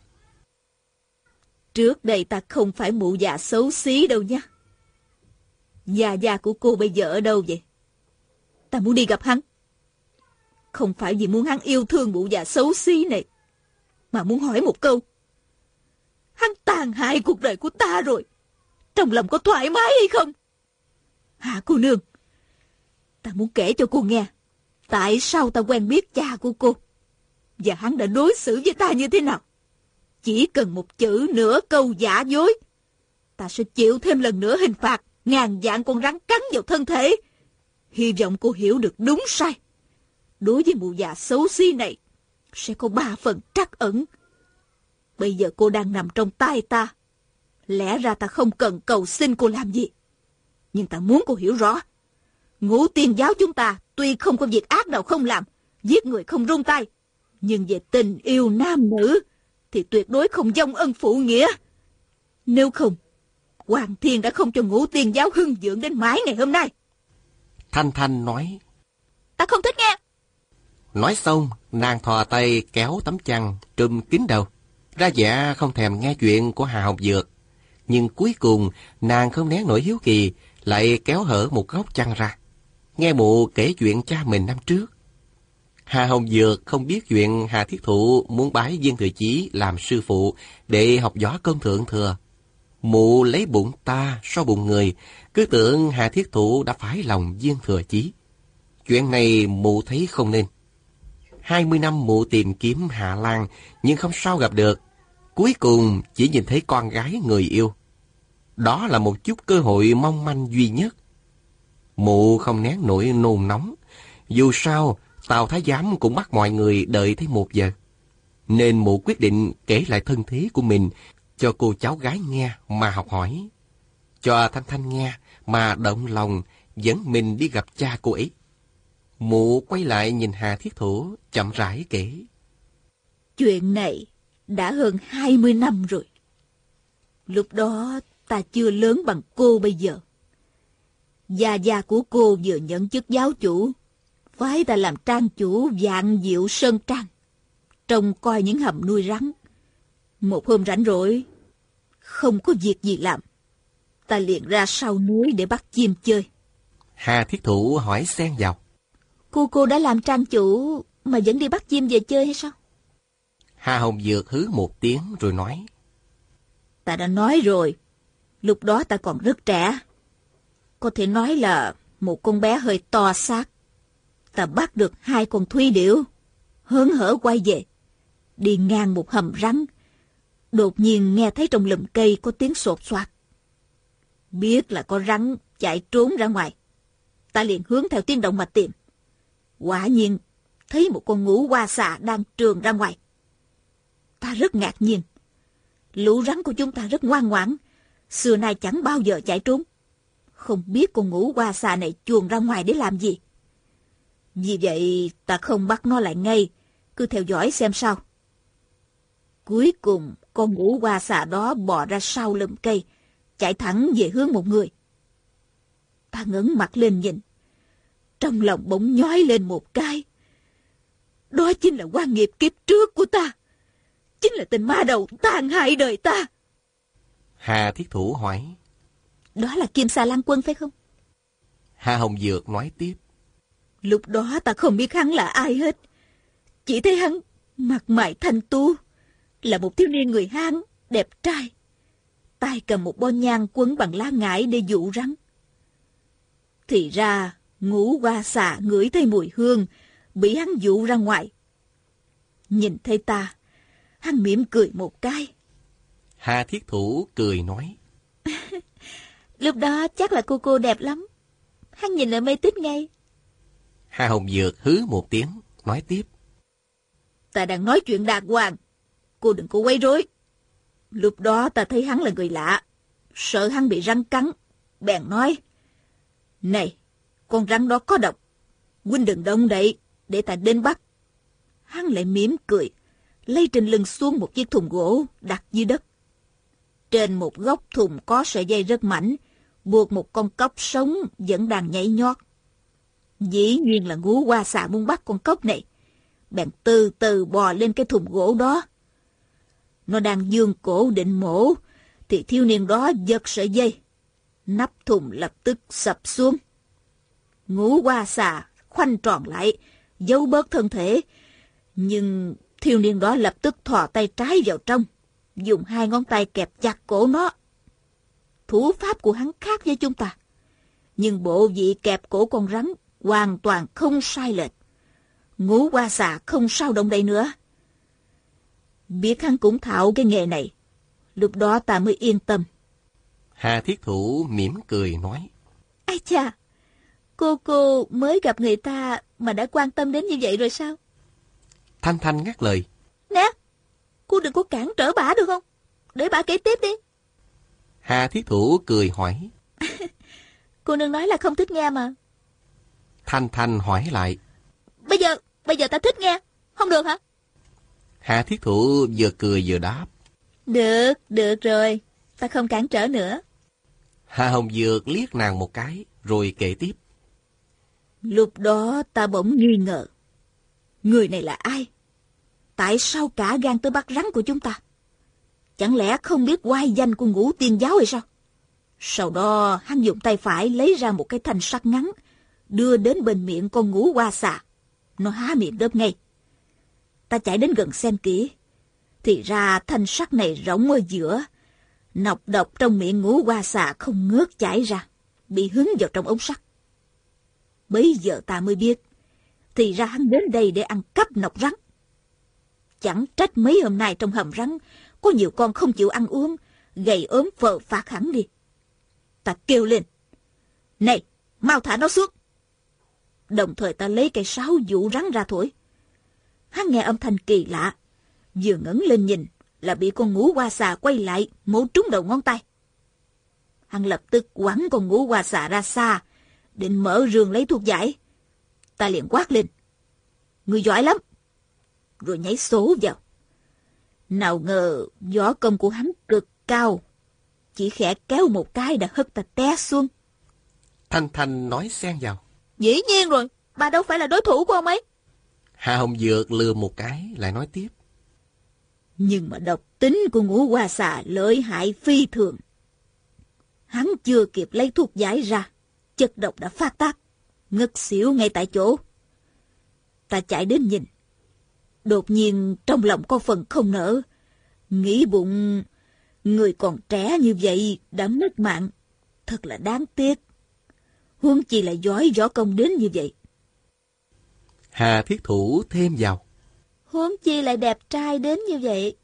Trước đây ta không phải mụ già xấu xí đâu nha. Già của cô bây giờ ở đâu vậy? Ta muốn đi gặp hắn. Không phải vì muốn hắn yêu thương mụ già xấu xí này, mà muốn hỏi một câu. Hắn tàn hại cuộc đời của ta rồi, trong lòng có thoải mái hay không? Hạ cô nương, ta muốn kể cho cô nghe tại sao ta quen biết cha của cô, và hắn đã đối xử với ta như thế nào. Chỉ cần một chữ nửa câu giả dối, ta sẽ chịu thêm lần nữa hình phạt ngàn vạn con rắn cắn vào thân thể. Hy vọng cô hiểu được đúng sai. Đối với mụ già xấu xí này, sẽ có 3 phần trắc ẩn. Bây giờ cô đang nằm trong tay ta. Lẽ ra ta không cần cầu xin cô làm gì. Nhưng ta muốn cô hiểu rõ. Ngũ Tiên giáo chúng ta tuy không có việc ác nào không làm, giết người không rung tay, nhưng về tình yêu nam nữ thì tuyệt đối không vong ân phụ nghĩa. Nếu không, Hoàng Thiên đã không cho Ngũ Tiên giáo hưng vượng đến mãi ngày hôm nay. Thanh Thanh nói, ta không thích nghe. Nói xong, nàng thò tay kéo tấm chăn trùm kín đầu, ra vẻ không thèm nghe chuyện của Hà Hồng Dược. Nhưng cuối cùng, nàng không nén nổi hiếu kỳ, lại kéo hở một góc chăn ra, nghe mụ kể chuyện cha mình năm trước. Hà Hồng Dược không biết chuyện Hà Thiết Thụ muốn bái Viên Thừa Chí làm sư phụ để học võ công thượng thừa. Mụ lấy bụng ta so bụng người, cứ tưởng Hà Thiết Thụ đã phải lòng Viên Thừa Chí. Chuyện này mụ thấy không nên. 20 năm mụ tìm kiếm Hạ Lan, nhưng không sao gặp được. Cuối cùng chỉ nhìn thấy con gái người yêu. Đó là một chút cơ hội mong manh duy nhất. Mụ không nén nổi nôn nóng. Dù sao, Tào Thái Giám cũng bắt mọi người đợi tới 1 giờ. Nên mụ quyết định kể lại thân thế của mình cho cô cháu gái nghe mà học hỏi. Cho Thanh Thanh nghe mà động lòng dẫn mình đi gặp cha cô ấy. Mụ quay lại nhìn Hà Thiết Thụ, chậm rãi kể. Chuyện này đã hơn 20 năm rồi. Lúc đó ta chưa lớn bằng cô bây giờ. Gia của cô vừa nhận chức giáo chủ, phái ta làm trang chủ Vạn Diệu Sơn Trang, trông coi những hầm nuôi rắn. Một hôm rảnh rỗi, không có việc gì làm, ta liền ra sau núi để bắt chim chơi. Hà Thiết Thụ hỏi xen vào. Cô đã làm trang chủ mà vẫn đi bắt chim về chơi hay sao? Hà Hồng Dược hứ một tiếng rồi nói. Ta đã nói rồi, lúc đó ta còn rất trẻ. Có thể nói là một con bé hơi to xác. Ta bắt được 2 con thúy điểu, hớn hở quay về. Đi ngang một hầm rắn, đột nhiên nghe thấy trong lùm cây có tiếng sột soạt. Biết là có rắn chạy trốn ra ngoài. Ta liền hướng theo tiếng động mà tìm. Quả nhiên, thấy một con ngũ hoa xà đang trườn ra ngoài. Ta rất ngạc nhiên. Lũ rắn của chúng ta rất ngoan ngoãn, xưa nay chẳng bao giờ chạy trốn. Không biết con ngũ hoa xà này chuồn ra ngoài để làm gì. Vì vậy ta không bắt nó lại ngay, cứ theo dõi xem sao. Cuối cùng con ngũ hoa xà đó bò ra sau lùm cây, chạy thẳng về hướng một người. Ta ngẩng mặt lên nhìn, trong lòng bỗng nhói lên một cái. Đó chính là oan nghiệp kiếp trước của ta, chính là tên ma đầu tàn hại đời ta. Hà Thiết Thụ hỏi. Đó là Kim Xà Lan Quân phải không? Hà Hồng Dược nói tiếp. Lúc đó ta không biết hắn là ai hết, chỉ thấy hắn mặt mày thanh tú, là một thiếu niên người Hán, đẹp trai, tay cầm một bo nhang quấn bằng lá ngải để dụ rắn. Thì ra ngũ hoa xà ngửi thấy mùi hương, bị hắn dụ ra ngoài. Nhìn thấy ta, hắn mỉm cười một cái. Hà Thiết Thụ cười nói. Lúc đó chắc là cô đẹp lắm, Hắn nhìn lại mê tít ngay. Hà Hồng Dược hứ một tiếng, nói tiếp. Ta đang nói chuyện đàng hoàng. Cô đừng có quấy rối. Lúc đó ta thấy hắn là người lạ. Sợ hắn bị rắn cắn. Bèn nói. Này, con rắn đó có độc. Huynh đừng động đậy, để ta đến bắt. Hắn lại mỉm cười, lấy trên lưng xuống một chiếc thùng gỗ đặt dưới đất. Trên một góc thùng có sợi dây rất mảnh, buộc một con cóc sống vẫn đang nhảy nhót. Dĩ nhiên là Ngũ Hoa Xà muốn bắt con cóc này. Bèn từ từ bò lên cái thùng gỗ đó. Nó đang giương cổ định mổ, thì thiếu niên đó giật sợi dây. Nắp thùng lập tức sập xuống. Ngũ Hoa Xà khoanh tròn lại, giấu bớt thân thể. Nhưng thiếu niên đó lập tức thò tay trái vào trong, dùng 2 ngón tay kẹp chặt cổ nó. Thủ pháp của hắn khác với chúng ta, nhưng bộ vị kẹp cổ con rắn hoàn toàn không sai lệch. Ngũ Hoa Xà không sao động đậy nữa. Biết hắn cũng thạo cái nghề này, lúc đó ta mới yên tâm. Hà Thiết Thủ mỉm cười nói. Ai chà, cô mới gặp người ta mà đã quan tâm đến như vậy rồi sao? Thanh Thanh ngắt lời. Nè, cô đừng có cản trở bả được không? Để bả kể tiếp đi. Hà Thiết Thủ cười hỏi. Cô nương nói là không thích nghe mà. Thanh Thanh hỏi lại. Bây giờ ta thích nghe, không được hả? Hà Thiết Thủ vừa cười vừa đáp. Được rồi, ta không cản trở nữa. Hà Hồng Dược liếc nàng một cái, rồi kể tiếp. Lúc đó ta bỗng nghi ngờ. Người này là ai? Tại sao cả gan tới bắt rắn của chúng ta? Chẳng lẽ không biết oai danh của Ngũ Tiên Giáo hay sao? Sau đó hắn dùng tay phải lấy ra một cái thanh sắt ngắn, đưa đến bên miệng con Ngũ Hoa Xà. Nó há miệng đớp ngay. Ta chạy đến gần xem kỹ, thì ra thanh sắt này rỗng ở giữa. Nọc độc trong miệng Ngũ Hoa Xà không ngớt chảy ra, bị hứng vào trong ống sắt. Bấy giờ ta mới biết, thì ra hắn đến đây để ăn cắp nọc rắn. Chẳng trách mấy hôm nay trong hầm rắn có nhiều con không chịu ăn uống, gầy ốm phờ phạc hẳn đi. Ta kêu lên, này, mau thả nó xuống. Đồng thời ta lấy cây sáo dụ rắn ra thổi. Hắn nghe âm thanh kỳ lạ, vừa ngẩng lên nhìn là bị con Ngũ Hoa Xà quay lại mổ trúng đầu ngón tay. Hắn lập tức quẳng con Ngũ Hoa Xà ra xa, định mở rường lấy thuốc giải. Ta liền quát lên, người giỏi lắm, rồi nhảy xố vào. Nào ngờ võ công của hắn cực cao, chỉ khẽ kéo một cái đã hất ta té xuống. Thanh Thanh nói xen vào. Dĩ nhiên rồi, bà đâu phải là đối thủ của ông ấy. Hà Hồng Dược lừa một cái, lại nói tiếp. Nhưng mà độc tính của Ngũ Hoa Xà lợi hại phi thường. Hắn chưa kịp lấy thuốc giải ra, chất độc đã phát tác, ngất xỉu ngay tại chỗ. Ta chạy đến nhìn, đột nhiên trong lòng có phần không nỡ, nghĩ bụng, người còn trẻ như vậy đã mất mạng, thật là đáng tiếc. Huống chi là giỏi võ công đến như vậy. Hà Thiết Thủ thêm vào. Huống chi lại đẹp trai đến như vậy.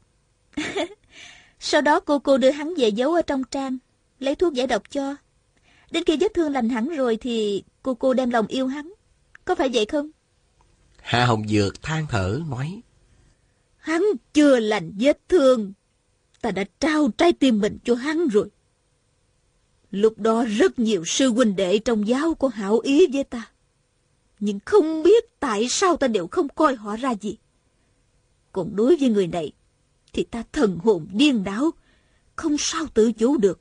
Sau đó cô đưa hắn về giấu ở trong trang, lấy thuốc giải độc cho. Đến khi vết thương lành hẳn rồi thì cô đem lòng yêu hắn. Có phải vậy không? Hà Hồng Dược than thở nói. Hắn chưa lành vết thương, ta đã trao trái tim mình cho hắn rồi. Lúc đó rất nhiều sư huynh đệ trong giáo có hảo ý với ta, nhưng không biết tại sao ta đều không coi họ ra gì. Còn đối với người này thì ta thần hồn điên đảo, không sao tự chủ được.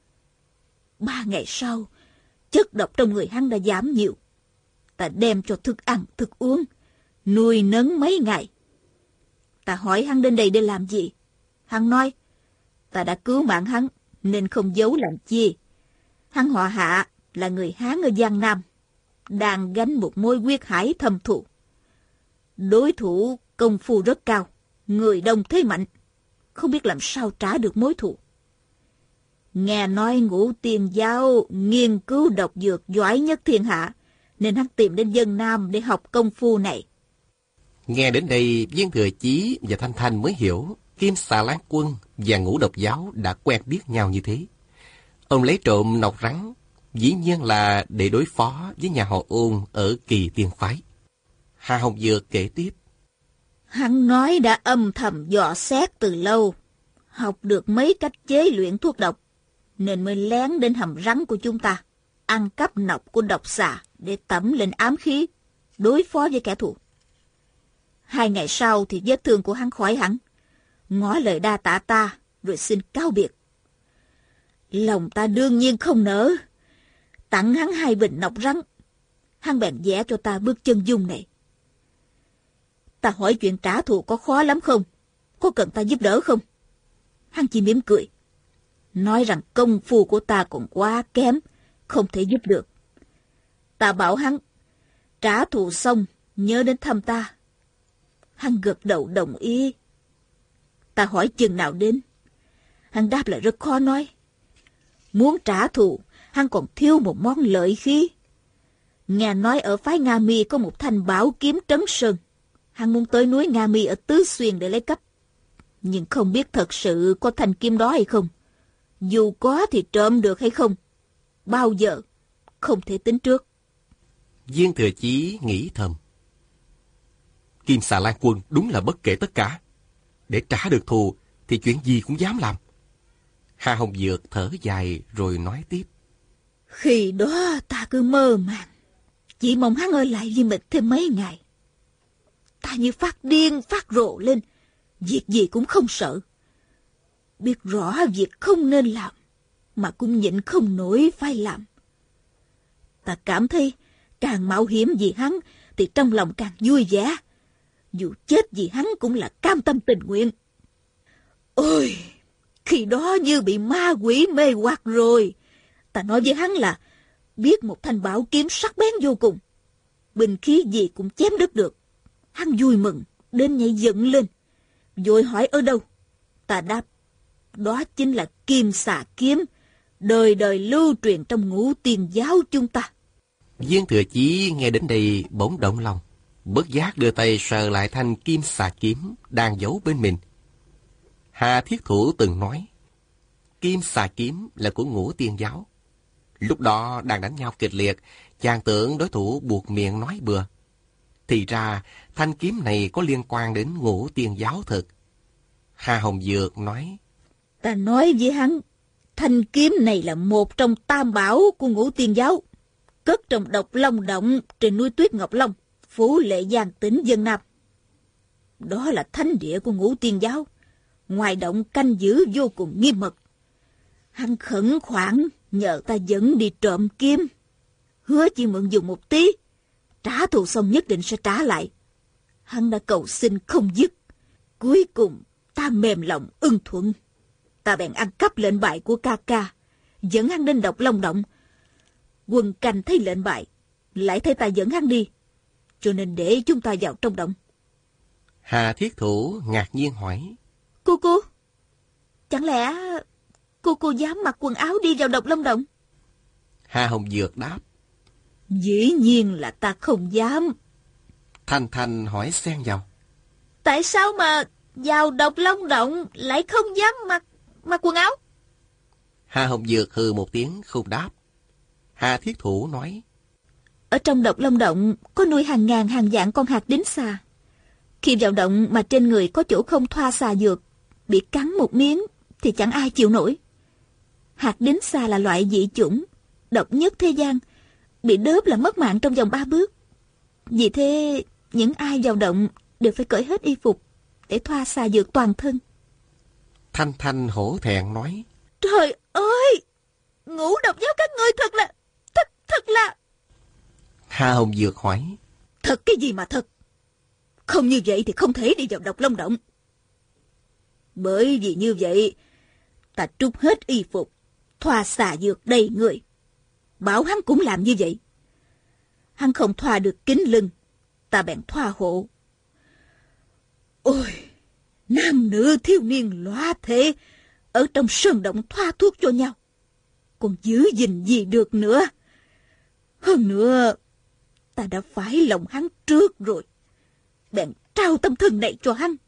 3 ngày sau, chất độc trong người hắn đã giảm nhiều. Ta đem cho thức ăn, thức uống, nuôi nấng mấy ngày. Ta hỏi hắn đến đây để làm gì? Hắn nói, ta đã cứu mạng hắn, nên không giấu làm chi. Hắn họ Hạ, là người Hán ở Giang Nam, đang gánh một mối huyết hải thâm thù. Đối thủ công phu rất cao, người đông thế mạnh, không biết làm sao trả được mối thù. Nghe nói Ngũ Tiên Giáo nghiên cứu độc dược giỏi nhất thiên hạ, nên hắn tìm đến Dân Nam để học công phu này. Nghe đến đây, Viên Thừa Chí và Thanh Thanh mới hiểu Kim Xà Lan Quân và Ngũ Độc Giáo đã quen biết nhau như thế. Ông lấy trộm nọc rắn, Dĩ nhiên là để đối phó với nhà họ Ôn ở Kỳ Tiên phái. Hà Hồng Dược kể tiếp. Hắn nói đã âm thầm dò xét từ lâu, học được mấy cách chế luyện thuốc độc, nên mới lén đến hầm rắn của chúng ta, ăn cắp nọc của độc xà để tẩm lên ám khí, đối phó với kẻ thù. 2 ngày sau thì vết thương của hắn khỏi hẳn, ngỏ lời đa tạ ta, rồi xin cáo biệt. Lòng ta đương nhiên không nỡ, tặng hắn 2 bình nọc rắn. Hắn bèn vẽ cho ta bước chân dung này. Ta hỏi chuyện trả thù có khó lắm không? Có cần ta giúp đỡ không? Hắn chỉ mỉm cười, nói rằng công phu của ta còn quá kém, không thể giúp được. Ta bảo hắn, trả thù xong, nhớ đến thăm ta. Hắn gật đầu đồng ý. Ta hỏi chừng nào đến. Hắn đáp lại rất khó nói. Muốn trả thù, hắn còn thiếu một món lợi khí. Nghe nói ở phái Nga Mi có một thanh bảo kiếm trấn sơn. Hắn muốn tới núi Nga Mi ở Tứ Xuyên để lấy cắp. Nhưng không biết thật sự có thanh kiếm đó hay không. Dù có thì trộm được hay không, bao giờ không thể tính trước. Viên Thừa Chí nghĩ thầm. Kim Xà Lan Quân đúng là bất kể tất cả. Để trả được thù thì chuyện gì cũng dám làm. Hà Hồng Dược thở dài rồi nói tiếp. Khi đó ta cứ mơ màng, chỉ mong hắn ở lại với mình thêm mấy ngày. Ta như phát điên phát rồ lên, việc gì cũng không sợ. Biết rõ việc không nên làm, mà cũng nhịn không nổi phải làm. Ta cảm thấy càng mạo hiểm vì hắn thì trong lòng càng vui vẻ. Dù chết vì hắn cũng là cam tâm tình nguyện. Ôi, khi đó như bị ma quỷ mê hoặc rồi. Ta nói với hắn là biết một thanh bảo kiếm sắc bén vô cùng, binh khí gì cũng chém đứt được. Hắn vui mừng, đến nhảy dựng lên, vội hỏi ở đâu. Ta đáp, đó chính là Kim Xà Kiếm, đời đời lưu truyền trong Ngũ Tiên giáo chúng ta. Viên Thừa Chí nghe đến đây bỗng động lòng, bất giác đưa tay sờ lại thanh Kim Xà Kiếm đang giấu bên mình. Hà Thiết Thủ từng nói, Kim Xà Kiếm là của Ngũ Tiên giáo. Lúc đó đang đánh nhau kịch liệt, chàng tưởng đối thủ buộc miệng nói bừa. Thì ra thanh kiếm này có liên quan đến Ngũ Tiên giáo thực. Hà Hồng Dược nói, ta nói với hắn, thanh kiếm này là một trong tam bảo của Ngũ Tiên giáo, cất trong Độc Long Động trên núi Tuyết Ngọc Long, phủ Lệ Giang tỉnh Vân Nam. Đó là thánh địa của Ngũ Tiên giáo, ngoài động canh giữ vô cùng nghiêm mật. Hắn khẩn khoản nhờ ta dẫn đi trộm kiếm, hứa chỉ mượn dùng một tí, trả thù xong nhất định sẽ trả lại. Hắn đã cầu xin không dứt, cuối cùng ta mềm lòng ưng thuận. Ta bèn ăn cắp lệnh bài của ca ca, dẫn hắn đến Độc Long Động. Quân canh thấy lệnh bài, lại thấy ta dẫn hắn đi, cho nên để chúng ta vào trong động. Hà Thiết Thủ ngạc nhiên hỏi, Cô, chẳng lẽ cô dám mặc quần áo đi vào Độc Long Động? Hà Hồng Dược đáp, dĩ nhiên là ta không dám. Thanh Thanh hỏi xen vào, tại sao mà vào Độc Long Động lại không dám mặc quần áo? Hà Hồng Dược hừ một tiếng không đáp. Hà Thiết Thủ nói, ở trong Độc Long Động có nuôi hàng ngàn hàng vạn con hạt đính xà. Khi vào động mà trên người có chỗ không thoa xà dược, bị cắn một miếng thì chẳng ai chịu nổi. Hạt đính xà là loại dị chủng, độc nhất thế gian, bị đớp là mất mạng trong vòng 3 bước. Vì thế, những ai vào động đều phải cởi hết y phục để thoa xà dược toàn thân. Thanh Thanh hổ thẹn nói, trời ơi, Ngũ Độc giáo các ngươi thật là... Hà Hồng Dược hỏi, thật cái gì mà thật? Không như vậy thì không thể đi vào Độc Long Động. Bởi vì như vậy, ta trút hết y phục, thoa xà dược đầy người. Bảo hắn cũng làm như vậy. Hắn không thoa được kính lưng, ta bèn thoa hộ. Ôi, nam nữ thiếu niên lõa thể, ở trong sơn động thoa thuốc cho nhau, còn giữ gìn gì được nữa. Hơn nữa, ta đã phải lòng hắn trước rồi, bèn trao tâm thân này cho hắn.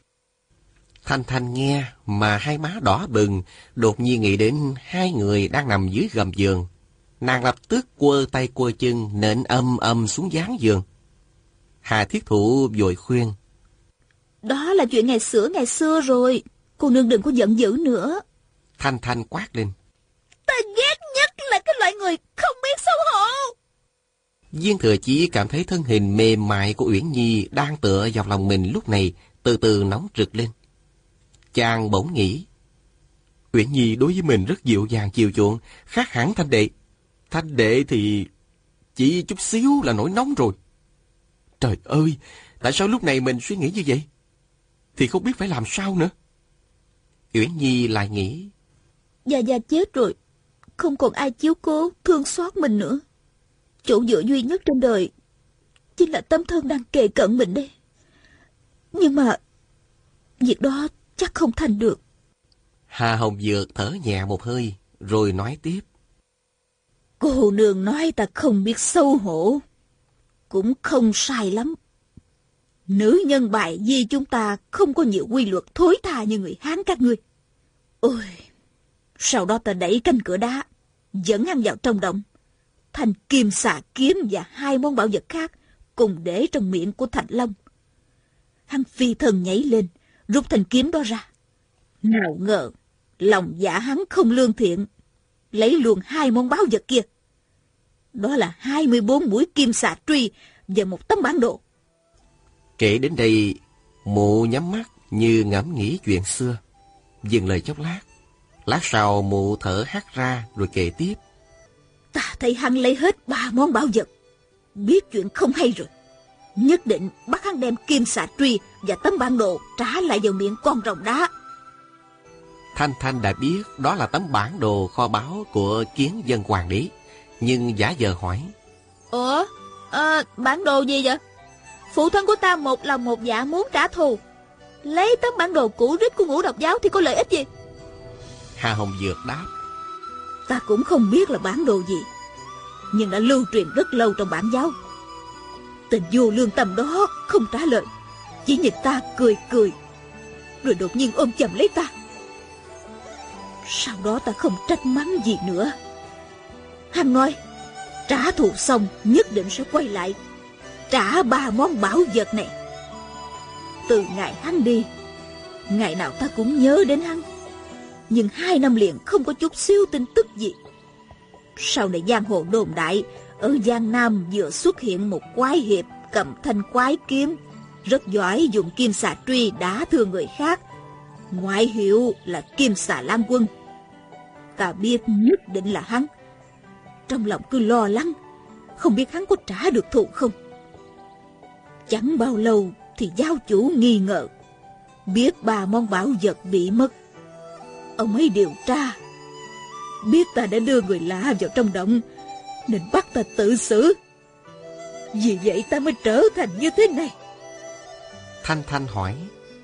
Thanh Thanh nghe mà hai má đỏ bừng, đột nhiên nghĩ đến 2 người đang nằm dưới gầm giường. Nàng lập tức quơ tay quơ chân nện ầm xuống gián giường. Hà Thiết Thụ vội khuyên. Đó là chuyện ngày xưa rồi. Cô nương đừng có giận dữ nữa. Thanh Thanh quát lên. Ta ghét nhất là cái loại người không biết xấu hổ. Viên Thừa Chí cảm thấy thân hình mềm mại của Uyển Nhi đang tựa vào lòng mình lúc này từ từ nóng rực lên. Chàng bỗng nghĩ, Uyển Nhi đối với mình rất dịu dàng chiều chuộng, khác hẳn Thanh Đệ. Thanh Đệ thì chỉ chút xíu là nổi nóng rồi. Trời ơi, tại sao lúc này mình suy nghĩ như vậy? Thì không biết phải làm sao nữa. Uyển Nhi lại nghĩ, Gia chết rồi, không còn ai chiếu cố, thương xót mình nữa. Chỗ dựa duy nhất trên đời chính là tấm thân đang kề cận mình đây. Nhưng mà việc đó chắc không thành được. Hà Hồng Dược thở nhẹ một hơi, rồi nói tiếp. Cô nương nói ta không biết xấu hổ, cũng không sai lắm. Nữ nhân bài di chúng ta không có nhiều quy luật thối tha như người Hán các ngươi. Ôi, sau đó ta đẩy cánh cửa đá, dẫn hắn vào trong động. Thanh kim xà kiếm và 2 món bảo vật khác cùng để trong miệng của Thành Long. Hắn phi thân nhảy lên, rút thanh kiếm đó ra. Nào ngờ, lòng dạ hắn không lương thiện, lấy luôn 2 món báo vật kia. Đó là 24 mũi kim xà truy và một tấm bản đồ. Kể đến đây, mụ nhắm mắt như ngẫm nghĩ chuyện xưa. Dừng lời chốc lát. Lát sau mụ thở hắt ra rồi kể tiếp. Ta thấy hắn lấy hết 3 món bảo vật. Biết chuyện không hay rồi. Nhất định bắt hắn đem kim xà truy và tấm bản đồ trả lại vào miệng con rồng đá. Thanh Thanh đã biết đó là tấm bản đồ kho báu của Kiến Dân Hoàng đế, nhưng giả vờ hỏi. Ủa? Bản đồ gì vậy? Phụ thân của ta một lòng một dạ muốn trả thù. Lấy tấm bản đồ cũ rích của Ngũ Độc giáo thì có lợi ích gì? Hà Hồng Dược đáp. Ta cũng không biết là bản đồ gì, nhưng đã lưu truyền rất lâu trong bản giáo. Tình vô lương tâm đó không trả lời, chỉ nhìn ta cười cười, rồi đột nhiên ôm chầm lấy ta. Sau đó ta không trách mắng gì nữa. Hắn nói trả thù xong nhất định sẽ quay lại trả 3 món bảo vật này. Từ ngày hắn đi, ngày nào ta cũng nhớ đến hắn, nhưng 2 năm liền không có chút xíu tin tức gì. Sau này giang hồ đồn đại, ở Giang Nam vừa xuất hiện một quái hiệp cầm thanh quái kiếm, rất giỏi dùng kim xà truy đả thương người khác, ngoại hiệu là Kim Xà Lan Quân. Ta biết nhất định là hắn. Trong lòng cứ lo lắng, không biết hắn có trả được thù không. Chẳng bao lâu thì giáo chủ nghi ngờ, biết 3 món bảo vật bị mất. Ông ấy điều tra, biết ta đã đưa người lạ vào trong động, nên bắt ta tự xử. Vì vậy ta mới trở thành như thế này. Thanh Thanh hỏi.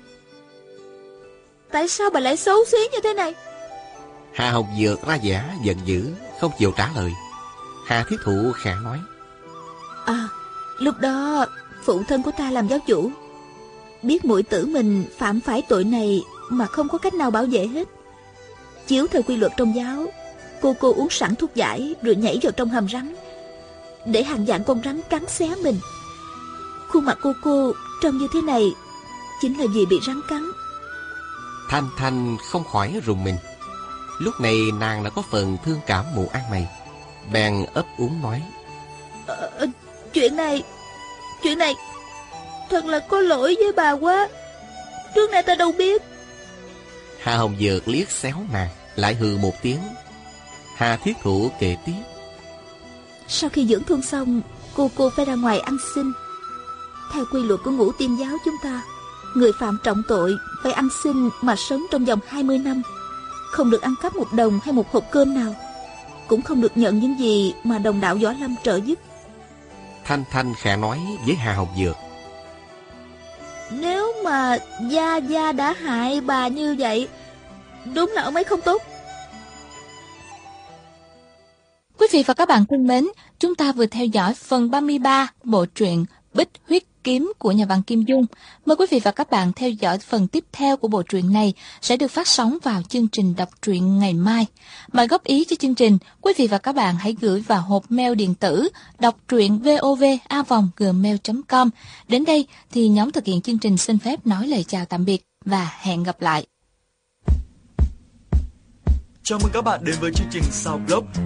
Tại sao bà lại xấu xí như thế này? Hà Hồng Dược ra vẻ giận dữ, không chịu trả lời. Hà Thiết Thụ khẽ nói. Lúc đó phụ thân của ta làm giáo chủ, biết muội tử mình phạm phải tội này mà không có cách nào bảo vệ hết. Chiếu theo quy luật trong giáo, cô uống sẵn thuốc giải rồi nhảy vào trong hầm rắn, để hàng vạn con rắn cắn xé mình. Khuôn mặt cô trông như thế này chính là vì bị rắn cắn. Thanh Thanh không khỏi rùng mình. Lúc này nàng đã có phần thương cảm mụ ăn mày, bèn ấp úng nói. Chuyện này thật là có lỗi với bà quá. Trước này ta đâu biết. Hà Hồng Dược liếc xéo nàng, lại hừ một tiếng. Hà Thiết Thụ kể tiếp. Sau khi dưỡng thương xong, cô phải ra ngoài ăn xin. Theo quy luật của Ngũ Tiên giáo chúng ta, người phạm trọng tội phải ăn xin mà sống trong vòng 20 năm. Không được ăn cắp một đồng hay một hộp cơm nào, cũng không được nhận những gì mà đồng đạo Võ Lâm trợ giúp. Thanh Thanh khẽ nói với Hà Hồng Dược. Nếu mà Gia đã hại bà như vậy, đúng là ông ấy không tốt. Quý vị và các bạn thân mến, chúng ta vừa theo dõi phần 33 bộ truyện Bích Huyết Kiếm của nhà văn Kim Dung. Mời quý vị và các bạn theo dõi phần tiếp theo của bộ truyện này sẽ được phát sóng vào chương trình đọc truyện ngày mai. Mời góp ý cho chương trình, quý vị và các bạn hãy gửi vào hộp mail điện tử đọc truyện vov@gmail.com. Đến đây thì nhóm thực hiện chương trình xin phép nói lời chào tạm biệt và hẹn gặp lại. Chào mừng các bạn đến với chương trình Soundblock.